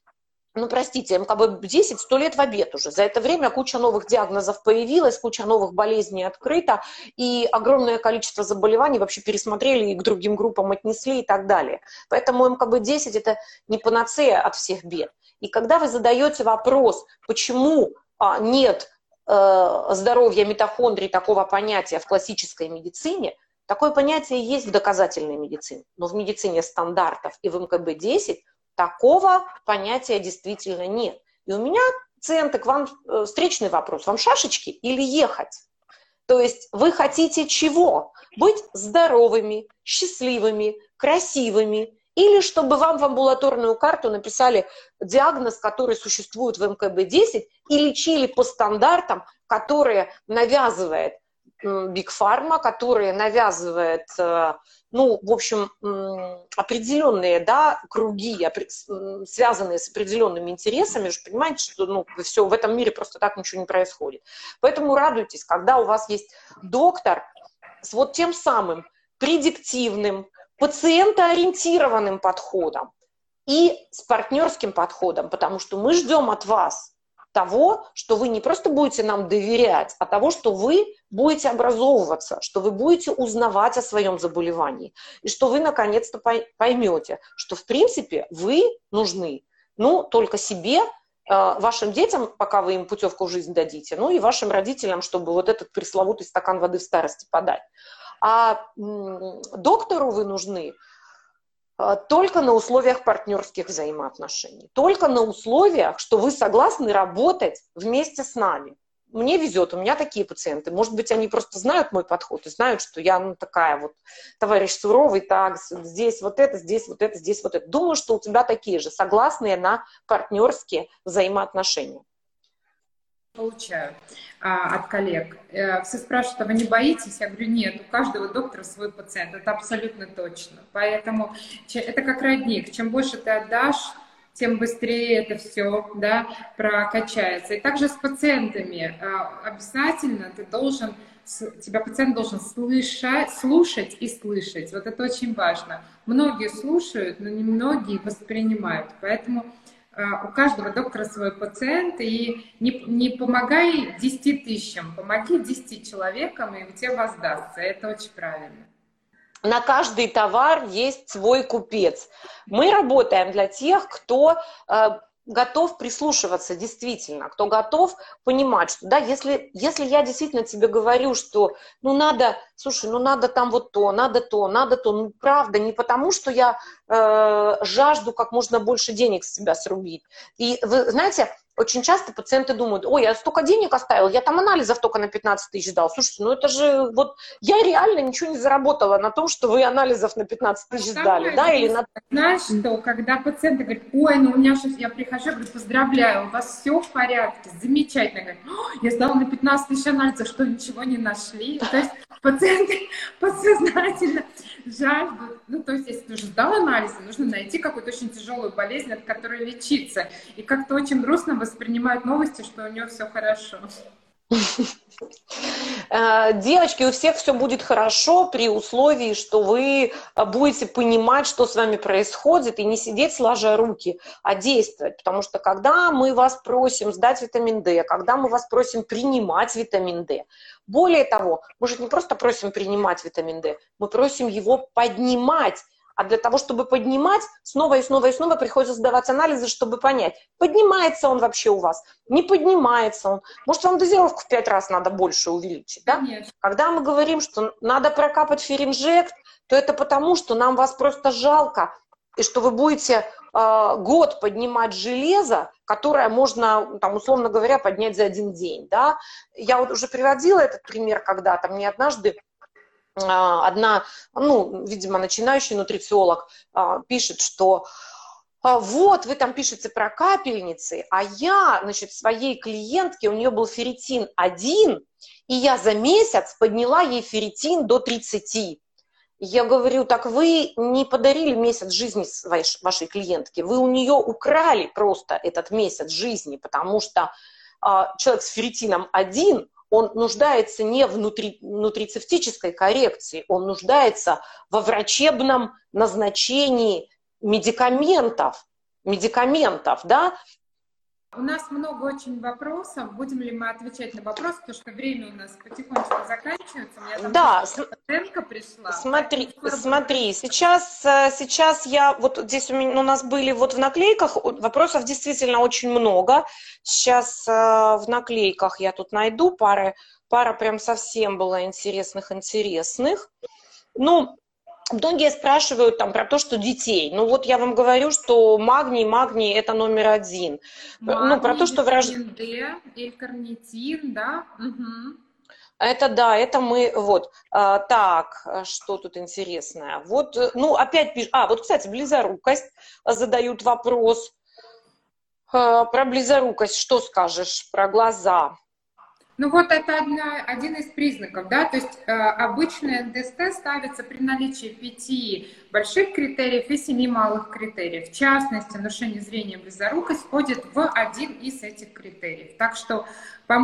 Ну, простите, МКБ-10 100 лет в обед уже. За это время куча новых диагнозов появилась, куча новых болезней открыта, и огромное количество заболеваний вообще пересмотрели и к другим группам отнесли и так далее. Поэтому МКБ-10 – это не панацея от всех бед. И когда вы задаете вопрос, почему нет здоровья митохондрий, такого понятия в классической медицине, такое понятие есть в доказательной медицине, но в медицине стандартов и в МКБ-10 такого понятия действительно нет. И у меня, пациенты, к вам встречный вопрос. Вам шашечки или ехать? То есть вы хотите чего? Быть здоровыми, счастливыми, красивыми? Или чтобы вам в амбулаторную карту написали диагноз, который существует в МКБ-10, и лечили по стандартам, которые навязывает Big Pharma, которые навязывает, в общем, определенные, да, круги, связанные с определенными интересами. Вы же понимаете, что все, в этом мире просто так ничего не происходит. Поэтому радуйтесь, когда у вас есть доктор с вот тем самым предиктивным, пациентоориентированным подходом и с партнерским подходом, потому что мы ждем от вас того, что вы не просто будете нам доверять, а того, что вы будете образовываться, что вы будете узнавать о своем заболевании, и что вы наконец-то поймете, что в принципе вы нужны, ну, только себе, вашим детям, пока вы им путевку в жизнь дадите, ну и вашим родителям, чтобы вот этот пресловутый стакан воды в старости подать. А доктору вы нужны только на условиях партнерских взаимоотношений, только на условиях, что вы согласны работать вместе с нами. Мне везет, у меня такие пациенты. Может быть, они просто знают мой подход и знают, что я, ну, такая вот, товарищ суровый, так, здесь вот это, здесь вот это, здесь вот это. Думаю, что у тебя такие же, согласные на партнерские взаимоотношения. Получаю от коллег. Все спрашивают, а вы не боитесь? Я говорю, нет, у каждого доктора свой пациент, это абсолютно точно. Поэтому это как родник, чем больше ты отдашь, тем быстрее это все, да, прокачается. И также с пациентами обязательно тебя пациент должен слушать и слышать. Вот это очень важно. Многие слушают, но не многие воспринимают. Поэтому у каждого доктора свой пациент, и не помогай 10 тысячам, помоги 10 человекам, и у тебя воздастся. Это очень правильно. На каждый товар есть свой купец. Мы работаем для тех, кто готов прислушиваться действительно, кто готов понимать, что да, если я действительно тебе говорю, что ну надо, слушай, ну надо там вот то, ну правда, не потому, что я жажду как можно больше денег с себя срубить. И вы знаете, очень часто пациенты думают, ой, я столько денег оставил, я там анализов только на 15 тысяч дал. Слушайте, ну это же вот я реально ничего не заработала на том, что вы анализов на 15 тысяч дали. Да, или на... Знаешь, что когда пациенты говорят, ой, ну у меня сейчас, я прихожу, говорю, поздравляю, у вас все в порядке, замечательно. Говорят, я сдала на 15 тысяч анализов, что ничего не нашли. То есть пациенты подсознательно жаждут. Ну, то есть, если ты уже сдал анализы, нужно найти какую-то очень тяжелую болезнь, от которой лечиться. И как-то очень грустно воспринимают новости, что у нее все хорошо. Девочки, у всех все будет хорошо при условии, что вы будете понимать, что с вами происходит, и не сидеть сложа руки, а действовать. Потому что когда мы вас просим сдать витамин D, когда мы вас просим принимать витамин D, более того, мы же не просто просим принимать витамин D, мы просим его поднимать. А для того, чтобы поднимать, снова и снова и снова приходится сдавать анализы, чтобы понять, поднимается он вообще у вас, не поднимается он. Может, вам дозировку в 5 раз надо больше увеличить, да? Конечно. Когда мы говорим, что надо прокапать феринжект, то это потому, что нам вас просто жалко, и что вы будете год поднимать железо, которое можно, там, условно говоря, поднять за 1 день, да? Я вот уже приводила этот пример когда-то, мне однажды одна, ну, видимо, начинающий нутрициолог пишет, что вот, вы там пишете про капельницы, а я, значит, своей клиентке, у нее был ферритин 1, и я за месяц подняла ей ферритин до 30. Я говорю, так вы не подарили месяц жизни вашей клиентке, вы у нее украли просто этот месяц жизни, потому что человек с ферритином 1, он нуждается не в нутрицептической коррекции, он нуждается во врачебном назначении медикаментов, да? У нас много очень вопросов. Будем ли мы отвечать на вопросы, потому что время у нас потихонечку заканчивается. У меня там да, пациентка пришла. Смотри, сейчас я, вот здесь у нас были вот в наклейках, вопросов действительно очень много. Сейчас в наклейках я тут найду, пара прям совсем было интересных. Ну, многие спрашивают там про то, что детей. Ну вот я вам говорю, что магний это номер 1. Магний, ну, про то, что витамин D, L-карнитин, да? Угу. Это да, это мы, вот. Так, что тут интересное? Вот, ну, опять пишут, вот, кстати, близорукость, задают вопрос. Про близорукость что скажешь, про глаза? Ну вот это один из признаков, да, то есть обычно НДСТ ставится при наличии 5 больших критериев и 7 малых критериев. В частности, нарушение зрения, близорукость входит в один из этих критериев. Так что по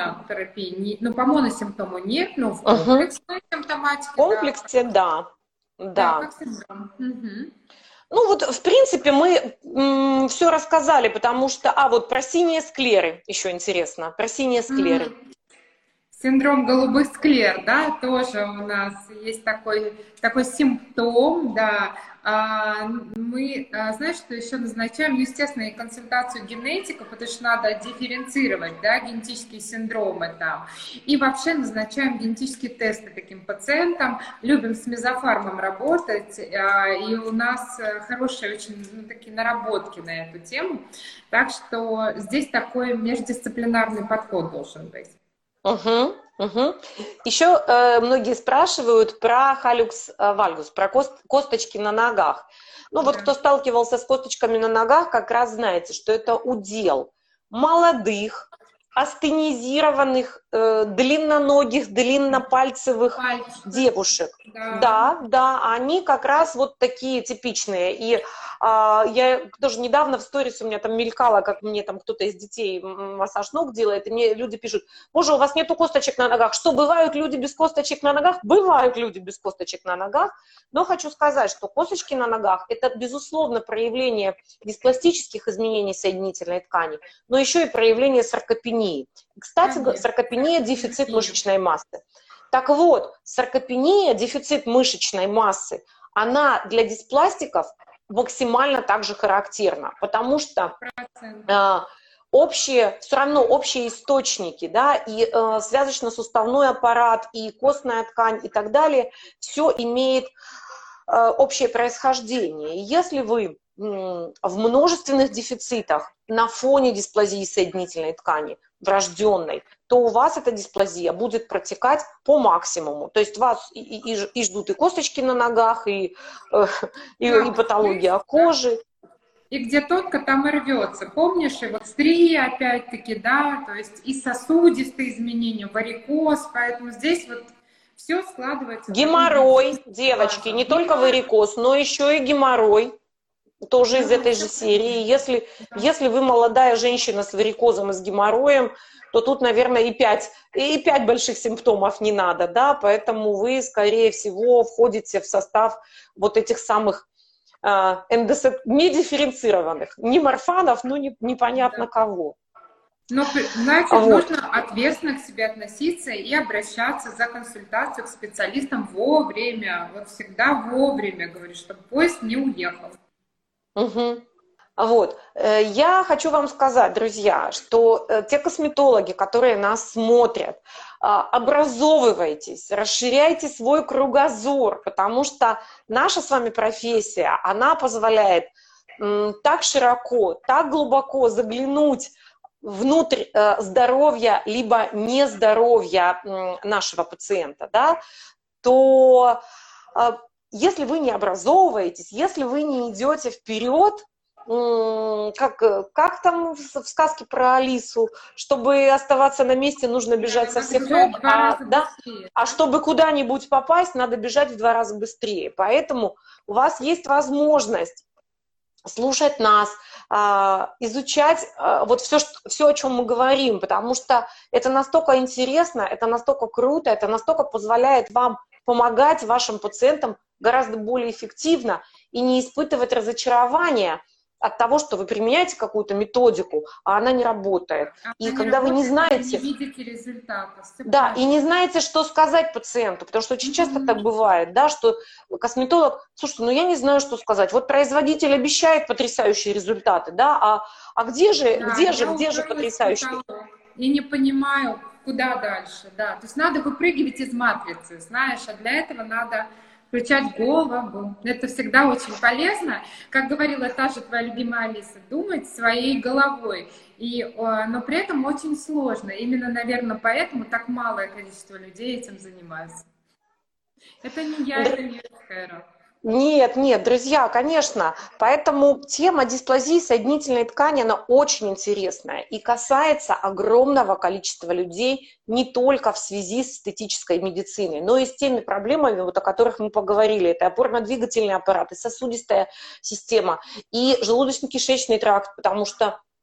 монотерапии, по моносимптому нет, но в комплексной симптоматике. В комплексе, да. Да, Да. как синдром. Мгм. Ну вот, в принципе, мы все рассказали, потому что... вот про синие склеры еще интересно. Про синие склеры. Синдром голубых склер, да, тоже у нас есть такой симптом, да. Мы, знаешь, что еще назначаем, естественно, и консультацию генетика, потому что надо дифференцировать, да, генетические синдромы там. И вообще назначаем генетические тесты таким пациентам. Любим с мезофармом работать, и у нас хорошие очень такие наработки на эту тему. Так что здесь такой междисциплинарный подход должен быть. Угу, угу. Еще многие спрашивают про халюкс вальгус, про косточки на ногах. Ну вот Да. кто сталкивался с косточками на ногах, как раз знаете, что это удел молодых, астенизированных, длинноногих, длиннопальцевых Пальчик. девушек. Да. Да, они как раз вот такие типичные. И я тоже недавно в сторис у меня там мелькало, как мне там кто-то из детей массаж ног делает, и мне люди пишут: боже, у вас нету косточек на ногах. Что, бывают люди без косточек на ногах? Бывают люди без косточек на ногах, но хочу сказать, что косточки на ногах – это, безусловно, проявление диспластических изменений соединительной ткани, но еще и проявление саркопении. И, кстати, Конечно. саркопения – дефицит мышечной массы. Так вот, саркопения, дефицит мышечной массы, она для диспластиков максимально также характерна, потому что все равно общие источники, да, и связочно-суставной аппарат, и костная ткань, и так далее, все имеет общее происхождение. И если вы в множественных дефицитах на фоне дисплазии соединительной ткани, врожденной, то у вас эта дисплазия будет протекать по максимуму. То есть вас и ждут и косточки на ногах, и патология кожи. И где тонко, там и рвется. Помнишь, и вот стрии опять-таки, да, то есть и сосудистые изменения, варикоз, поэтому здесь вот все складывается. Геморрой, девочки, не только варикоз, но еще и геморрой. Тоже из этой же серии. Если вы молодая женщина с варикозом и с геморроем, то тут, наверное, и 5 больших симптомов не надо, да, поэтому вы, скорее всего, входите в состав вот этих самых недифференцированных, не морфанов, но непонятно кого. Но, значит, нужно ответственно к себе относиться и обращаться за консультацию к специалистам вовремя. Вот всегда вовремя, говорю, чтобы поезд не уехал. Угу. Вот. Я хочу вам сказать, друзья, что те косметологи, которые нас смотрят, образовывайтесь, расширяйте свой кругозор, потому что наша с вами профессия, она позволяет так широко, так глубоко заглянуть внутрь здоровья либо нездоровья нашего пациента, да, то если вы не образовываетесь, если вы не идете вперед, как там в сказке про Алису, чтобы оставаться на месте, нужно бежать со всех ног, а чтобы куда-нибудь попасть, надо бежать в 2 раза быстрее. Поэтому у вас есть возможность слушать нас, изучать вот все, о чем мы говорим, потому что это настолько интересно, это настолько круто, это настолько позволяет вам помогать вашим пациентам гораздо более эффективно и не испытывать разочарования от того, что вы применяете какую-то методику, а она не работает. И когда вы не знаете... Не видите результата. Да, и не знаете, что сказать пациенту, потому что очень часто так бывает, да, что косметолог, слушайте, ну я не знаю, что сказать. Вот производитель обещает потрясающие результаты, да, а где же потрясающие? И не понимаю, куда дальше, да. То есть надо выпрыгивать из матрицы, знаешь, а для этого надо включать голову. Это всегда очень полезно. Как говорила та же твоя любимая Алиса, думать своей головой. Но при этом очень сложно. Именно, наверное, поэтому так малое количество людей этим занимается. Это не я, это не Эра. Нет, друзья, конечно. Поэтому тема дисплазии соединительной ткани, она очень интересная и касается огромного количества людей не только в связи с эстетической медициной, но и с теми проблемами, вот, о которых мы поговорили. Это опорно-двигательный аппарат, и сосудистая система, и желудочно-кишечный тракт, потому что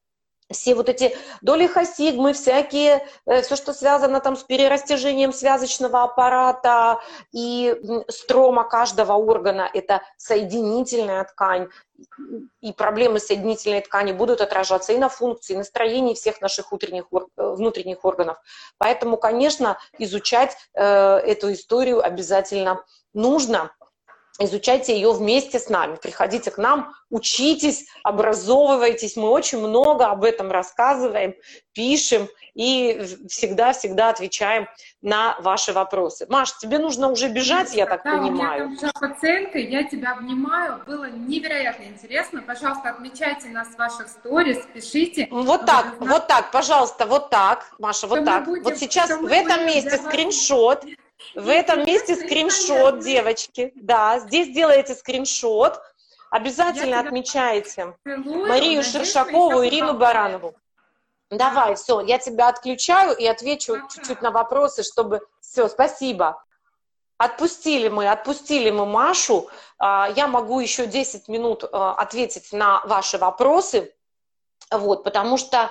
все вот эти доли хасигмы, всякие, все, что связано там с перерастяжением связочного аппарата и строма каждого органа, это соединительная ткань, и проблемы соединительной ткани будут отражаться и на функции, и на строении всех наших внутренних органов. Поэтому, конечно, изучать эту историю обязательно нужно. Изучайте ее вместе с нами, приходите к нам, учитесь, образовывайтесь. Мы очень много об этом рассказываем, пишем и всегда-всегда отвечаем на ваши вопросы. Маш, тебе нужно уже бежать, я так понимаю. У меня там уже пациентка, я тебя обнимаю. Было невероятно интересно. Пожалуйста, отмечайте нас в ваших сторис, пишите. Вот так, пожалуйста, вот так, Маша, вот так. Вот сейчас в этом месте скриншот. В этом месте скриншот, девочки. Да, здесь делаете скриншот. Обязательно отмечаете Марию Шершакову, Ирину Баранову. Давай, все, я тебя отключаю и отвечу чуть-чуть на вопросы, чтобы... Все, спасибо. Отпустили мы Машу. Я могу еще 10 минут ответить на ваши вопросы, вот, потому что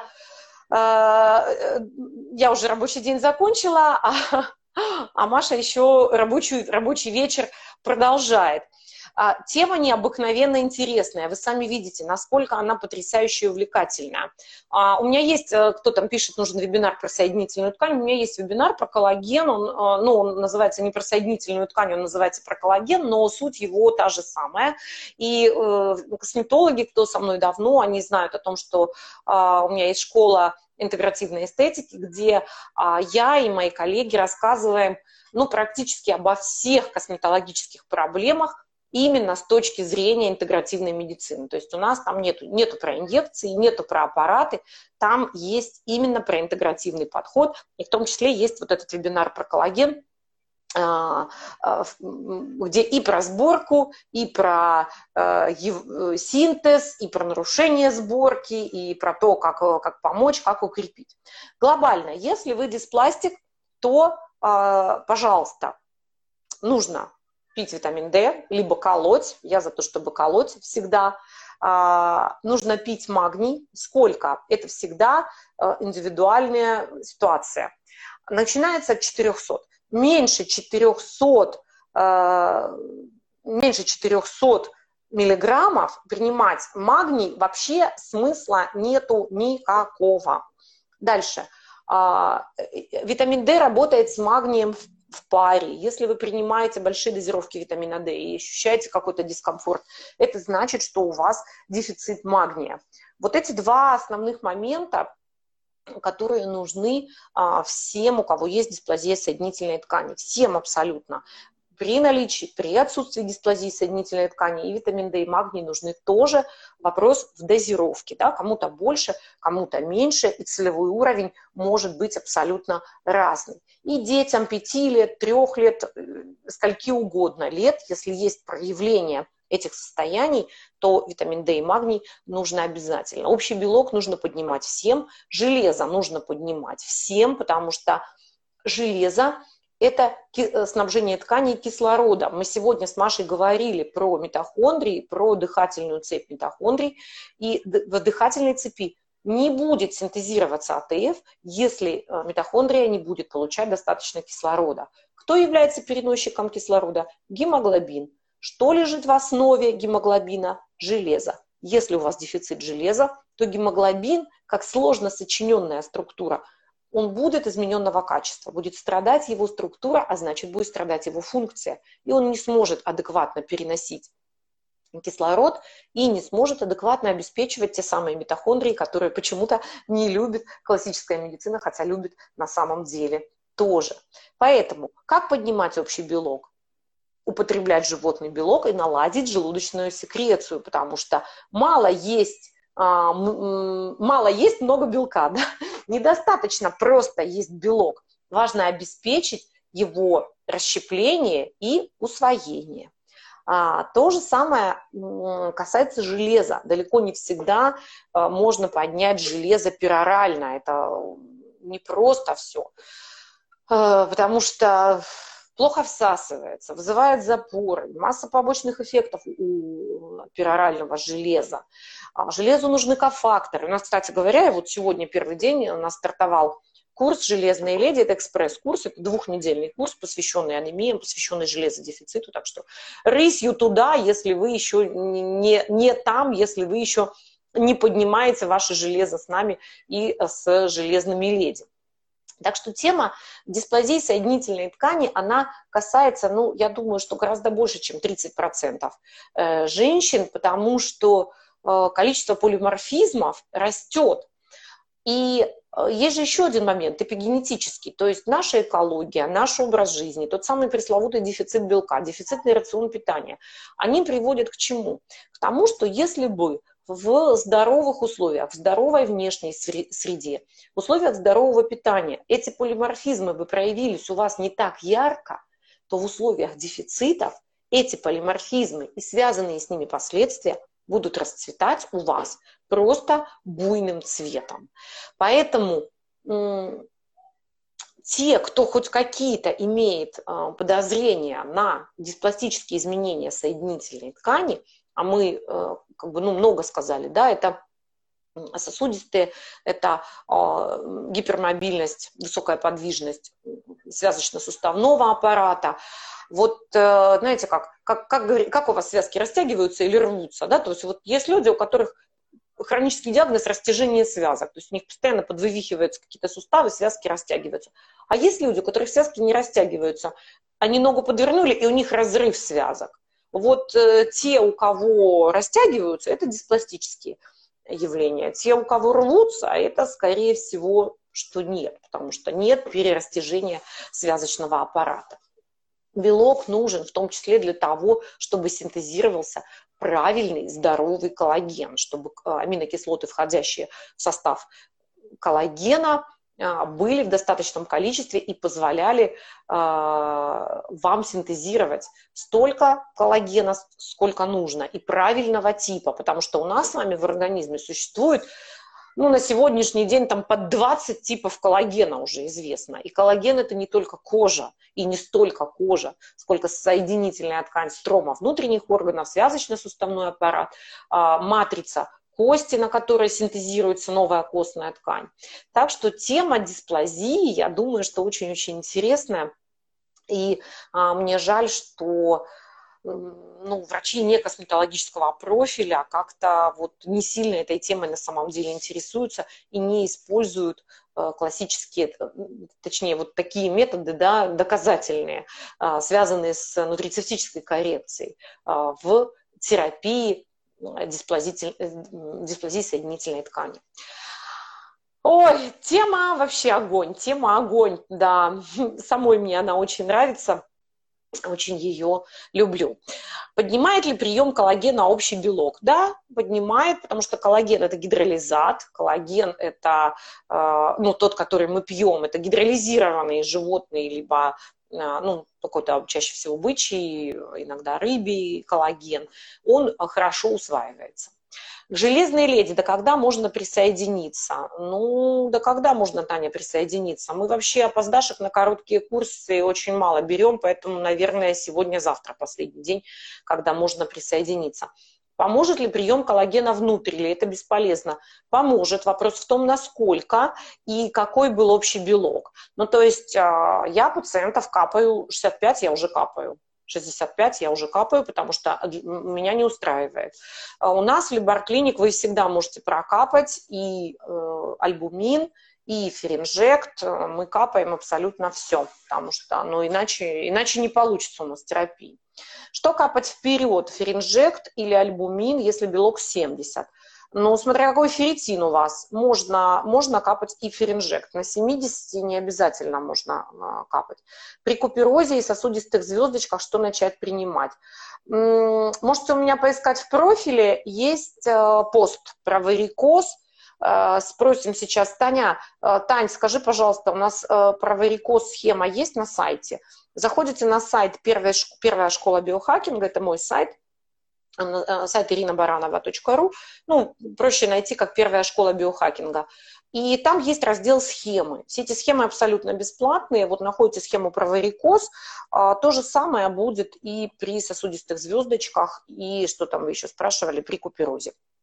я уже рабочий день закончила, а Маша еще рабочий вечер продолжает. Тема необыкновенно интересная. Вы сами видите, насколько она потрясающе увлекательная. У меня есть, кто там пишет, нужен вебинар про соединительную ткань. У меня есть вебинар про коллаген. Он называется не про соединительную ткань, он называется про коллаген, но суть его та же самая. И косметологи, кто со мной давно, они знают о том, что у меня есть школа интегративной эстетики, где я и мои коллеги рассказываем практически обо всех косметологических проблемах, именно с точки зрения интегративной медицины. То есть у нас там нету про инъекции, нету про аппараты, там есть именно про интегративный подход, и в том числе есть вот этот вебинар про коллаген, где и про сборку, и про синтез, и про нарушение сборки, и про то, как помочь, как укрепить. Глобально, если вы диспластик, то, пожалуйста, нужно пить витамин D, либо колоть, я за то, чтобы колоть всегда. Нужно пить магний. Сколько? Это всегда индивидуальная ситуация. Начинается от 400. Меньше 400 миллиграммов принимать магний вообще смысла нету никакого. Дальше. Витамин D работает с магнием в паре. Если вы принимаете большие дозировки витамина D и ощущаете какой-то дискомфорт, это значит, что у вас дефицит магния. Вот эти два основных момента, которые нужны всем, у кого есть дисплазия соединительной ткани. Всем абсолютно. При отсутствии дисплазии соединительной ткани и витамин D, и магний нужны тоже. Вопрос в дозировке. Да? Кому-то больше, кому-то меньше, и целевой уровень может быть абсолютно разный. И детям 5 лет, 3 лет, скольки угодно лет, если есть проявление этих состояний, то витамин D и магний нужно обязательно. Общий белок нужно поднимать всем, железо нужно поднимать всем, потому что железо – это снабжение тканей кислородом. Мы сегодня с Машей говорили про митохондрии, про дыхательную цепь митохондрий, и в дыхательной цепи не будет синтезироваться АТФ, если митохондрия не будет получать достаточно кислорода. Кто является переносчиком кислорода? Гемоглобин. Что лежит в основе гемоглобина? Железо. Если у вас дефицит железа, то гемоглобин, как сложно сочиненная структура, он будет измененного качества, будет страдать его структура, а значит будет страдать его функция. И он не сможет адекватно переносить кислород и не сможет адекватно обеспечивать те самые митохондрии, которые почему-то не любит классическая медицина, хотя любит на самом деле тоже. Поэтому как поднимать общий белок? Употреблять животный белок и наладить желудочную секрецию, потому что мало есть, много белка, да? Недостаточно просто есть белок. Важно обеспечить его расщепление и усвоение. То же самое касается железа. Далеко не всегда можно поднять железо перорально. Это не просто все, потому что плохо всасывается, вызывает запоры, масса побочных эффектов у перорального железа. Железу нужны кофакторы. У нас, кстати говоря, вот сегодня первый день у нас стартовал курс «Железные леди», это экспресс-курс, это двухнедельный курс, посвященный анемиям, посвященный железодефициту. Так что рысью туда, если вы еще не там, если вы еще не поднимаете ваше железо с нами и с железными леди. Так что тема дисплазии соединительной ткани, она касается, ну, я думаю, что гораздо больше, чем 30% женщин, потому что количество полиморфизмов растет. И есть же еще один момент, эпигенетический, то есть наша экология, наш образ жизни, тот самый пресловутый дефицит белка, дефицитный рацион питания, они приводят к чему? К тому, что если бы в здоровых условиях, в здоровой внешней среде, в условиях здорового питания эти полиморфизмы бы проявились у вас не так ярко, то в условиях дефицитов эти полиморфизмы и связанные с ними последствия будут расцветать у вас просто буйным цветом. Поэтому те, кто хоть какие-то имеет подозрения на диспластические изменения соединительной ткани, а мы как бы, много сказали, да, это сосудистые, это гипермобильность, высокая подвижность связочно-суставного аппарата. Вот знаете, как у вас связки растягиваются или рвутся, да, то есть вот есть люди, у которых хронический диагноз растяжение связок, то есть у них постоянно подвывихиваются какие-то суставы, связки растягиваются. А есть люди, у которых связки не растягиваются, они ногу подвернули, и у них разрыв связок. Вот те, у кого растягиваются, это диспластические явления. Те, у кого рвутся, это, скорее всего, что нет, потому что нет перерастяжения связочного аппарата. Белок нужен в том числе для того, чтобы синтезировался правильный, здоровый коллаген, чтобы аминокислоты, входящие в состав коллагена, были в достаточном количестве и позволяли вам синтезировать столько коллагена, сколько нужно, и правильного типа, потому что у нас с вами в организме существует, на сегодняшний день там под 20 типов коллагена уже известно. И коллаген — это не только кожа, и не столько кожа, сколько соединительная ткань строма внутренних органов, связочно-суставной аппарат, матрица кости, на которой синтезируется новая костная ткань. Так что тема дисплазии, я думаю, что очень-очень интересная. И мне жаль, что врачи не косметологического профиля как-то вот не сильно этой темой на самом деле интересуются и не используют классические, точнее, вот такие методы, да, доказательные, связанные с нутрицептической коррекцией в терапии дисплазии соединительной ткани. Ой, тема вообще огонь, да, самой мне она очень нравится. Очень ее люблю. Поднимает ли прием коллагена общий белок? Да, поднимает, потому что коллаген — это гидролизат, коллаген — это тот, который мы пьем, это гидролизированные животные, либо какой-то чаще всего бычий, иногда рыбий коллаген, он хорошо усваивается. К железной леди, да когда можно присоединиться? Да когда можно, Таня, присоединиться? Мы вообще опоздашек на короткие курсы очень мало берем, поэтому, наверное, сегодня-завтра последний день, когда можно присоединиться. Поможет ли прием коллагена внутрь, или это бесполезно? Поможет. Вопрос в том, насколько и какой был общий белок. То есть я пациентов капаю, 65 я уже капаю. 65 я уже капаю, потому что меня не устраивает. У нас в Либар Клиник вы всегда можете прокапать и альбумин, и феринжект. Мы капаем абсолютно все, потому что иначе не получится у нас терапии. Что капать вперед, феринжект или альбумин, если белок 70? Смотря какой ферритин у вас, можно капать и феринжект. На 70 не обязательно можно капать. При куперозе и сосудистых звездочках что начать принимать? Можете у меня поискать в профиле, есть пост про варикоз. Спросим сейчас Таня. Тань, скажи, пожалуйста, у нас про варикоз схема есть на сайте? Заходите на сайт «Первая школа биохакинга», это мой сайт. Сайт irinabaranova.ru, проще найти как «Первая школа биохакинга». И там есть раздел «Схемы». Все эти схемы абсолютно бесплатные. Вот находите схему про варикоз. То же самое будет и при сосудистых звездочках, и что там вы еще спрашивали, при куперозе.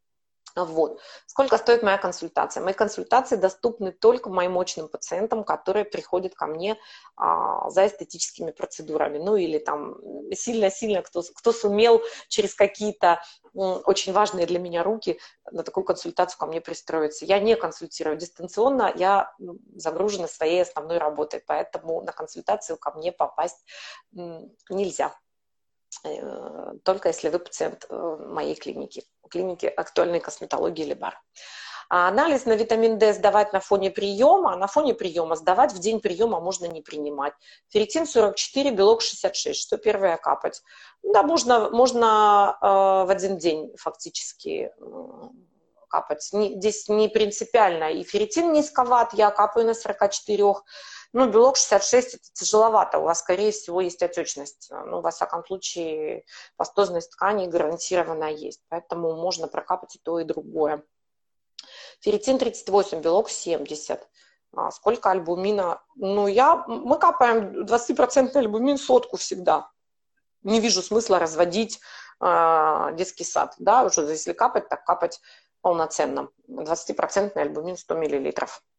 Вот. Сколько стоит моя консультация? Мои консультации доступны только моим очным пациентам, которые приходят ко мне за эстетическими процедурами. Ну или там сильно-сильно, кто сумел через какие-то очень важные для меня руки на такую консультацию ко мне пристроиться. Я не консультирую дистанционно, я загружена своей основной работой, поэтому на консультацию ко мне попасть нельзя. Только если вы пациент моей клиники актуальной косметологии Либар. Анализ на витамин D сдавать на фоне приема, а на фоне приема сдавать в день приема можно не принимать. Ферритин 44, белок 66, что первое капать. Да, можно в один день фактически капать. Здесь не принципиально. И ферритин низковат, я капаю на 44. Ну, белок 66 это тяжеловато, у вас, скорее всего, есть отечность. Ну, во всяком случае, пастозность тканей гарантированно есть, поэтому можно прокапать и то, и другое. Ферритин 38, белок 70. Сколько альбумина? Ну, мы капаем 20% альбумин сотку всегда. Не вижу смысла разводить детский сад. Да, уже если капать, так капать полноценно. 20% альбумин 100 мл.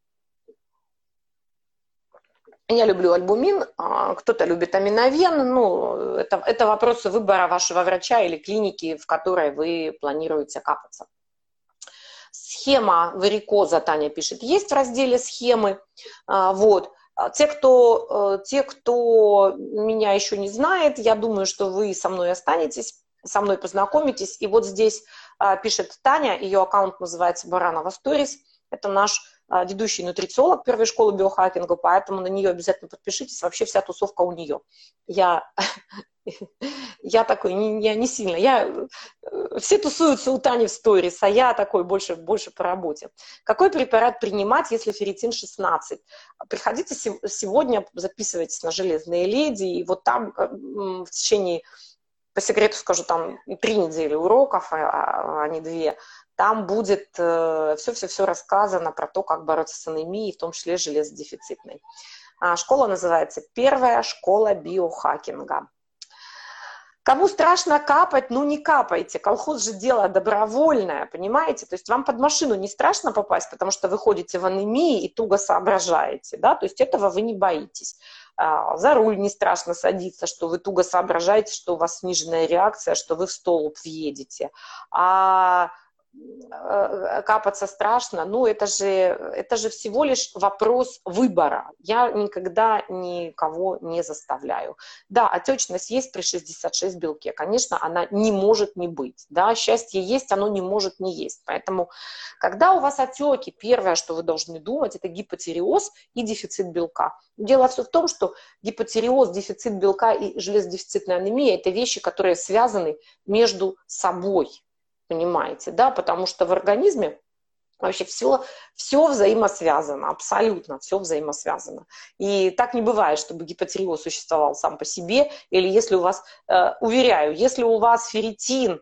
Я люблю альбумин, кто-то любит аминовен. Ну, это вопросы выбора вашего врача или клиники, в которой вы планируете капаться. Схема варикоза, Таня пишет, есть в разделе схемы. Вот. Те, кто меня еще не знает, я думаю, что вы со мной останетесь, со мной познакомитесь. И вот здесь пишет Таня, ее аккаунт называется Баранова Stories. Это наш ведущий нутрициолог первой школы биохакинга, поэтому на нее обязательно подпишитесь. Вообще вся тусовка у нее. Я такой, я не сильно. Все тусуются у Тани в сторис, а я такой больше по работе. Какой препарат принимать, если ферритин 16? Приходите сегодня, записывайтесь на «Железные леди», и вот там в течение, по секрету скажу, там 3 недели уроков, а не 2. Там будет все рассказано про то, как бороться с анемией, в том числе железодефицитной. Школа называется «Первая школа биохакинга». Кому страшно капать, ну не капайте. Колхоз же дело добровольное, понимаете? То есть вам под машину не страшно попасть, потому что вы ходите в анемии и туго соображаете, да? То есть этого вы не боитесь. За руль не страшно садиться, что вы туго соображаете, что у вас сниженная реакция, что вы в столб въедете. Капаться страшно, ну это же всего лишь вопрос выбора. Я никогда никого не заставляю. Да, отечность есть при 66 белке, конечно, она не может не быть. Да, счастье есть, оно не может не есть. Поэтому, когда у вас отеки, первое, что вы должны думать, это гипотиреоз и дефицит белка. Дело все в том, что гипотиреоз, дефицит белка и железодефицитная анемия – это вещи, которые связаны между собой. Понимаете, да, потому что в организме вообще все взаимосвязано, абсолютно все взаимосвязано. И так не бывает, чтобы гипотиреоз существовал сам по себе, или если у вас, уверяю, если у вас ферритин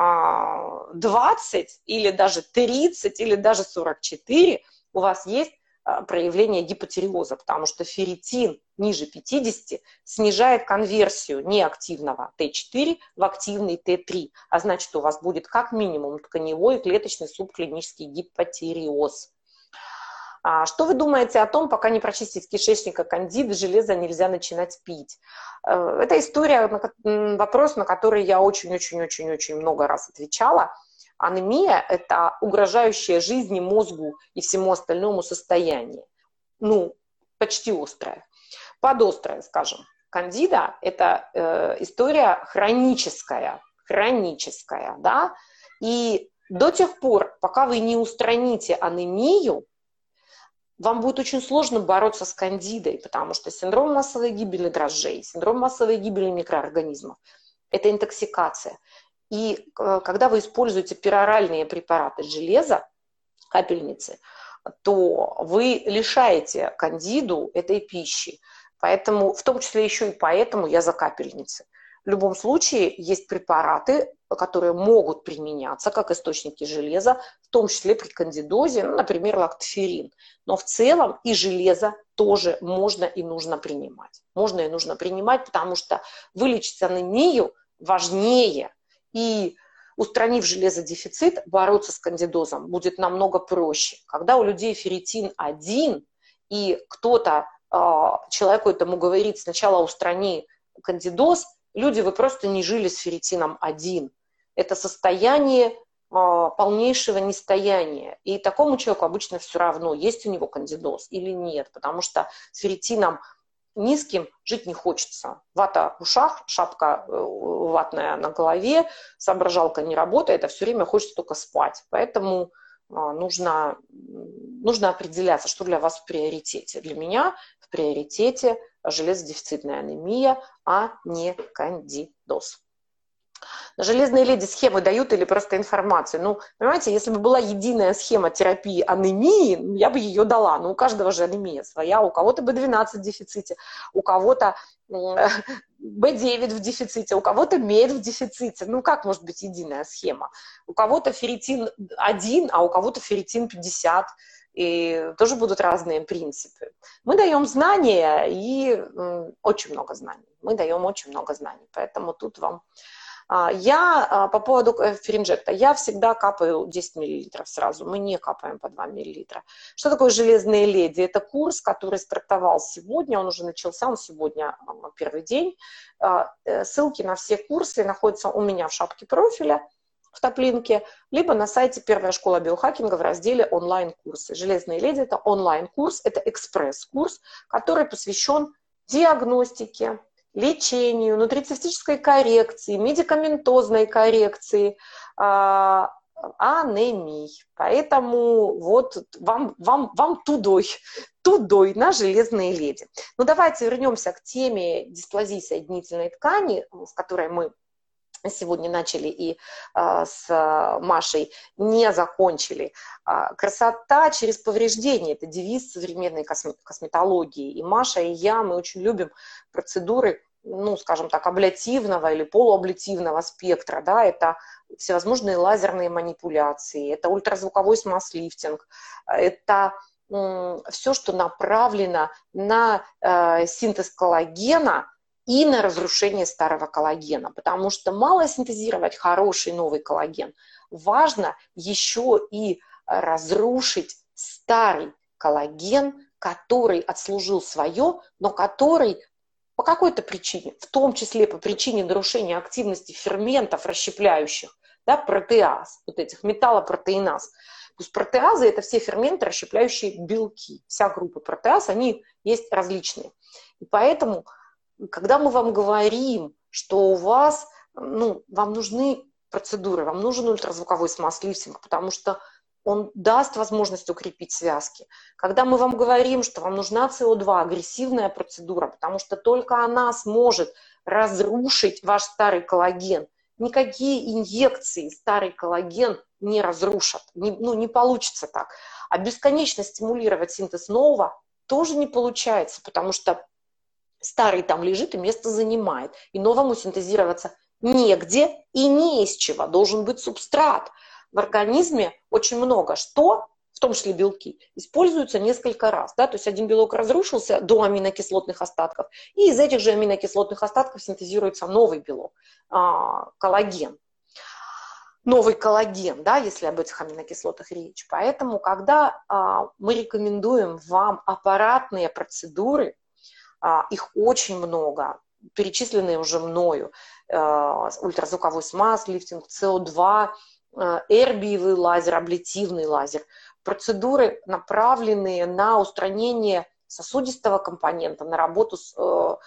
20, или даже 30, или даже 44, у вас есть проявление гипотиреоза, потому что ферритин ниже 50 снижает конверсию неактивного Т4 в активный Т3, а значит, у вас будет как минимум тканевой и клеточный субклинический гипотиреоз. Что вы думаете о том, пока не прочистить кишечника кандид, железо нельзя начинать пить? Это история, вопрос, на который я очень-очень-очень-очень много раз отвечала. Анемия – это угрожающее жизни, мозгу и всему остальному состояние. Ну, почти острое. Подострое, скажем. Кандида – это история хроническая, да? И до тех пор, пока вы не устраните анемию, вам будет очень сложно бороться с кандидой, потому что синдром массовой гибели дрожжей, синдром массовой гибели микроорганизмов – это интоксикация. И когда вы используете пероральные препараты железа, капельницы, то вы лишаете кандиду этой пищи. Поэтому, в том числе еще и поэтому я за капельницы. В любом случае есть препараты, которые могут применяться как источники железа, в том числе при кандидозе, ну, например, лактоферин. Но в целом и железо тоже можно и нужно принимать. Можно и нужно принимать, потому что вылечить анемию важнее. И устранив железодефицит, бороться с кандидозом будет намного проще. Когда у людей ферритин 1, и кто-то, человеку этому говорит, сначала устрани кандидоз, люди, вы просто не жили с ферритином 1. Это состояние полнейшего нестояния. И такому человеку обычно все равно, есть у него кандидоз или нет, потому что с ферритином низким жить не хочется. Вата в ушах, шапка ватная на голове, соображалка не работает, а все время хочется только спать. Поэтому нужно определяться, что для вас в приоритете. Для меня в приоритете железодефицитная анемия, а не кандидоз. Железные леди схемы дают или просто информацию? Ну, понимаете, если бы была единая схема терапии анемии, я бы ее дала. Но у каждого же анемия своя. У кого-то B12 в дефиците, у кого-то B9 в дефиците, у кого-то медь в дефиците. Ну, как может быть единая схема? У кого-то ферритин 1, а у кого-то ферритин 50. И тоже будут разные принципы. Мы даем знания и очень много знаний. Мы даем очень много знаний. Поэтому тут вам... Я по поводу феринжекта, я всегда капаю 10 мл сразу, мы не капаем по 2 мл. Что такое железные леди? Это курс, который стартовал сегодня, он уже начался, он сегодня первый день. Ссылки на все курсы находятся у меня в шапке профиля, в топлинке, либо на сайте Первая школа биохакинга в разделе онлайн-курсы. Железные леди – это онлайн-курс, это экспресс-курс, который посвящен диагностике, лечению, нутрицептической коррекции, медикаментозной коррекции анемий. Поэтому вот вам тудой на железные леди. Ну давайте вернемся к теме дисплазии соединительной ткани, с которой мы сегодня начали и с Машей не закончили. Красота через повреждение – это девиз современной косметологии. И Маша, и я, мы очень любим процедуры, ну, скажем так, аблятивного или полуаблятивного спектра. Да? Это всевозможные лазерные манипуляции, это ультразвуковой смаз-лифтинг, это все, что направлено на синтез коллагена и на разрушение старого коллагена, потому что мало синтезировать хороший новый коллаген, важно еще и разрушить старый коллаген, который отслужил свое, но который по какой-то причине, в том числе по причине нарушения активности ферментов расщепляющих, да, протеаз, вот этих металлопротеиназ. То есть протеазы – это все ферменты, расщепляющие белки. Вся группа протеаз, они есть различные. И поэтому, когда мы вам говорим, что у вас, вам нужны процедуры, вам нужен ультразвуковой смаз-лифтинг, потому что он даст возможность укрепить связки. Когда мы вам говорим, что вам нужна СО2, агрессивная процедура, потому что только она сможет разрушить ваш старый коллаген, никакие инъекции старый коллаген не разрушат, не получится так. А бесконечно стимулировать синтез нового тоже не получается, потому что старый там лежит и место занимает, и новому синтезироваться негде и не из чего, должен быть субстрат. В организме очень много что, в том числе белки, используются несколько раз. Да? То есть один белок разрушился до аминокислотных остатков, и из этих же аминокислотных остатков синтезируется новый белок, коллаген. Новый коллаген, да, если об этих аминокислотах речь. Поэтому, когда мы рекомендуем вам аппаратные процедуры, их очень много, перечисленные уже мною, ультразвуковой смаз-лифтинг, СО2, эрбиевый лазер, аблятивный лазер, процедуры, направленные на устранение сосудистого компонента, на работу с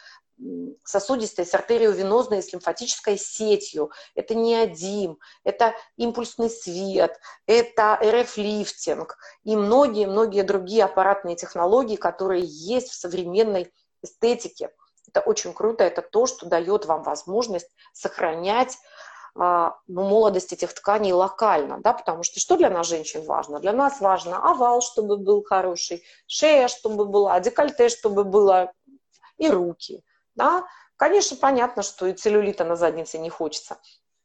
сосудистой, с артериовенозной, с лимфатической сетью. Это неодим, это импульсный свет, это РФ-лифтинг и многие-многие другие аппаратные технологии, которые есть в современной эстетике. Это очень круто, это то, что дает вам возможность сохранять молодость этих тканей локально, да, потому что для нас, женщин, важно? Для нас важно овал, чтобы был хороший, шея, чтобы была, декольте, чтобы было, и руки. Да? Конечно, понятно, что и целлюлита на заднице не хочется,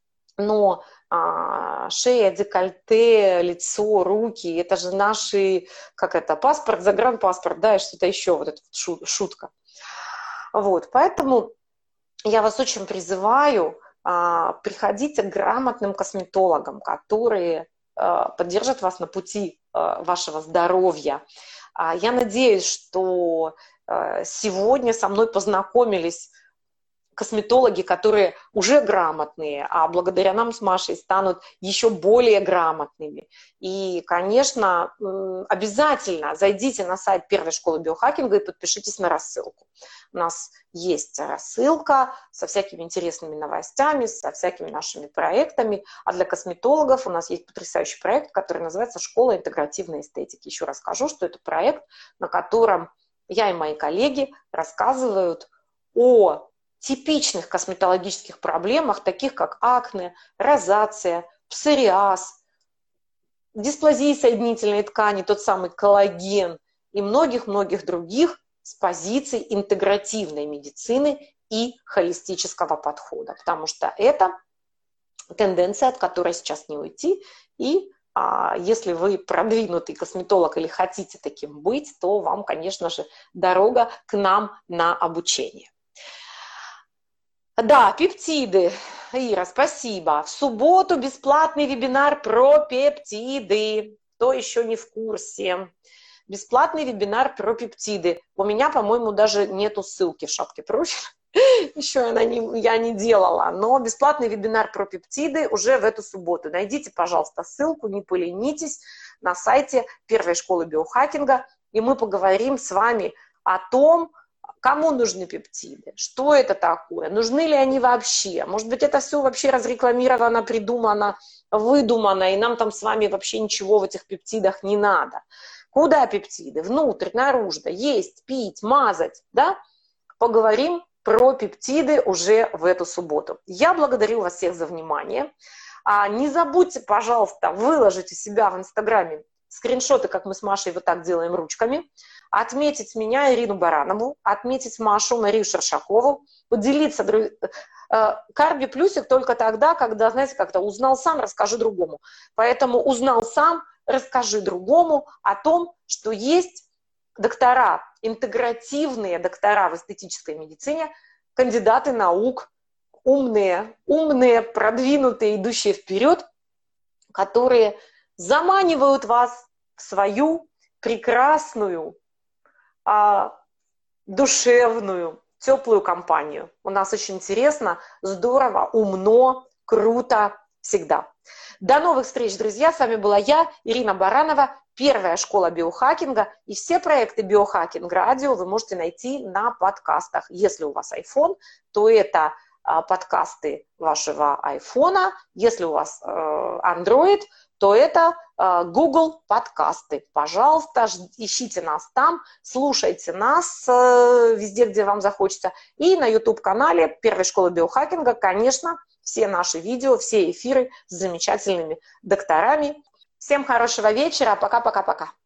но шея, декольте, лицо, руки, это же наши, паспорт, загранпаспорт, да, и что-то еще, вот эта шутка. Вот, поэтому я вас очень призываю приходите к грамотным косметологам, которые поддержат вас на пути вашего здоровья. Я надеюсь, что сегодня со мной познакомились косметологи, которые уже грамотные, а благодаря нам с Машей станут еще более грамотными. И, конечно, обязательно зайдите на сайт Первой школы биохакинга и подпишитесь на рассылку. У нас есть рассылка со всякими интересными новостями, со всякими нашими проектами. А для косметологов у нас есть потрясающий проект, который называется «Школа интегративной эстетики». Еще раз скажу, что это проект, на котором я и мои коллеги рассказывают о типичных косметологических проблемах, таких как акне, розация, псориаз, дисплазия соединительной ткани, тот самый коллаген и многих-многих других с позиций интегративной медицины и холистического подхода, потому что это тенденция, от которой сейчас не уйти, и если вы продвинутый косметолог или хотите таким быть, то вам, конечно же, дорога к нам на обучение. Да, пептиды. Ира, спасибо. В субботу бесплатный вебинар про пептиды. Кто еще не в курсе? Бесплатный вебинар про пептиды. У меня, по-моему, даже нету ссылки в шапке профиля. Еще я не делала. Но бесплатный вебинар про пептиды уже в эту субботу. Найдите, пожалуйста, ссылку, не поленитесь, на сайте Первой школы биохакинга. И мы поговорим с вами о том, кому нужны пептиды, что это такое, нужны ли они вообще. Может быть, это все вообще разрекламировано, придумано, выдумано, и нам там с вами вообще ничего в этих пептидах не надо. Куда пептиды? Внутрь, наружу, есть, пить, мазать, да? Поговорим про пептиды уже в эту субботу. Я благодарю вас всех за внимание. Не забудьте, пожалуйста, выложить у себя в Инстаграме скриншоты, как мы с Машей вот так делаем ручками, отметить меня, Ирину Баранову, отметить Машу, Марию Шершакову, поделиться. Карби плюсик только тогда, когда, знаете, как-то узнал сам, расскажи другому. Поэтому узнал сам, расскажи другому о том, что есть доктора, интегративные доктора в эстетической медицине, кандидаты наук, умные, продвинутые, идущие вперед, которые заманивают вас в свою прекрасную, душевную, теплую компанию. У нас очень интересно, здорово, умно, круто всегда. До новых встреч, друзья. С вами была я, Ирина Баранова, Первая школа биохакинга. И все проекты Биохакинг Радио вы можете найти на подкастах. Если у вас iPhone, то это подкасты вашего айфона. Если у вас Android, то это Google подкасты. Пожалуйста, ищите нас там, слушайте нас везде, где вам захочется. И на YouTube-канале Первой школы биохакинга, конечно, все наши видео, все эфиры с замечательными докторами. Всем хорошего вечера. Пока-пока-пока.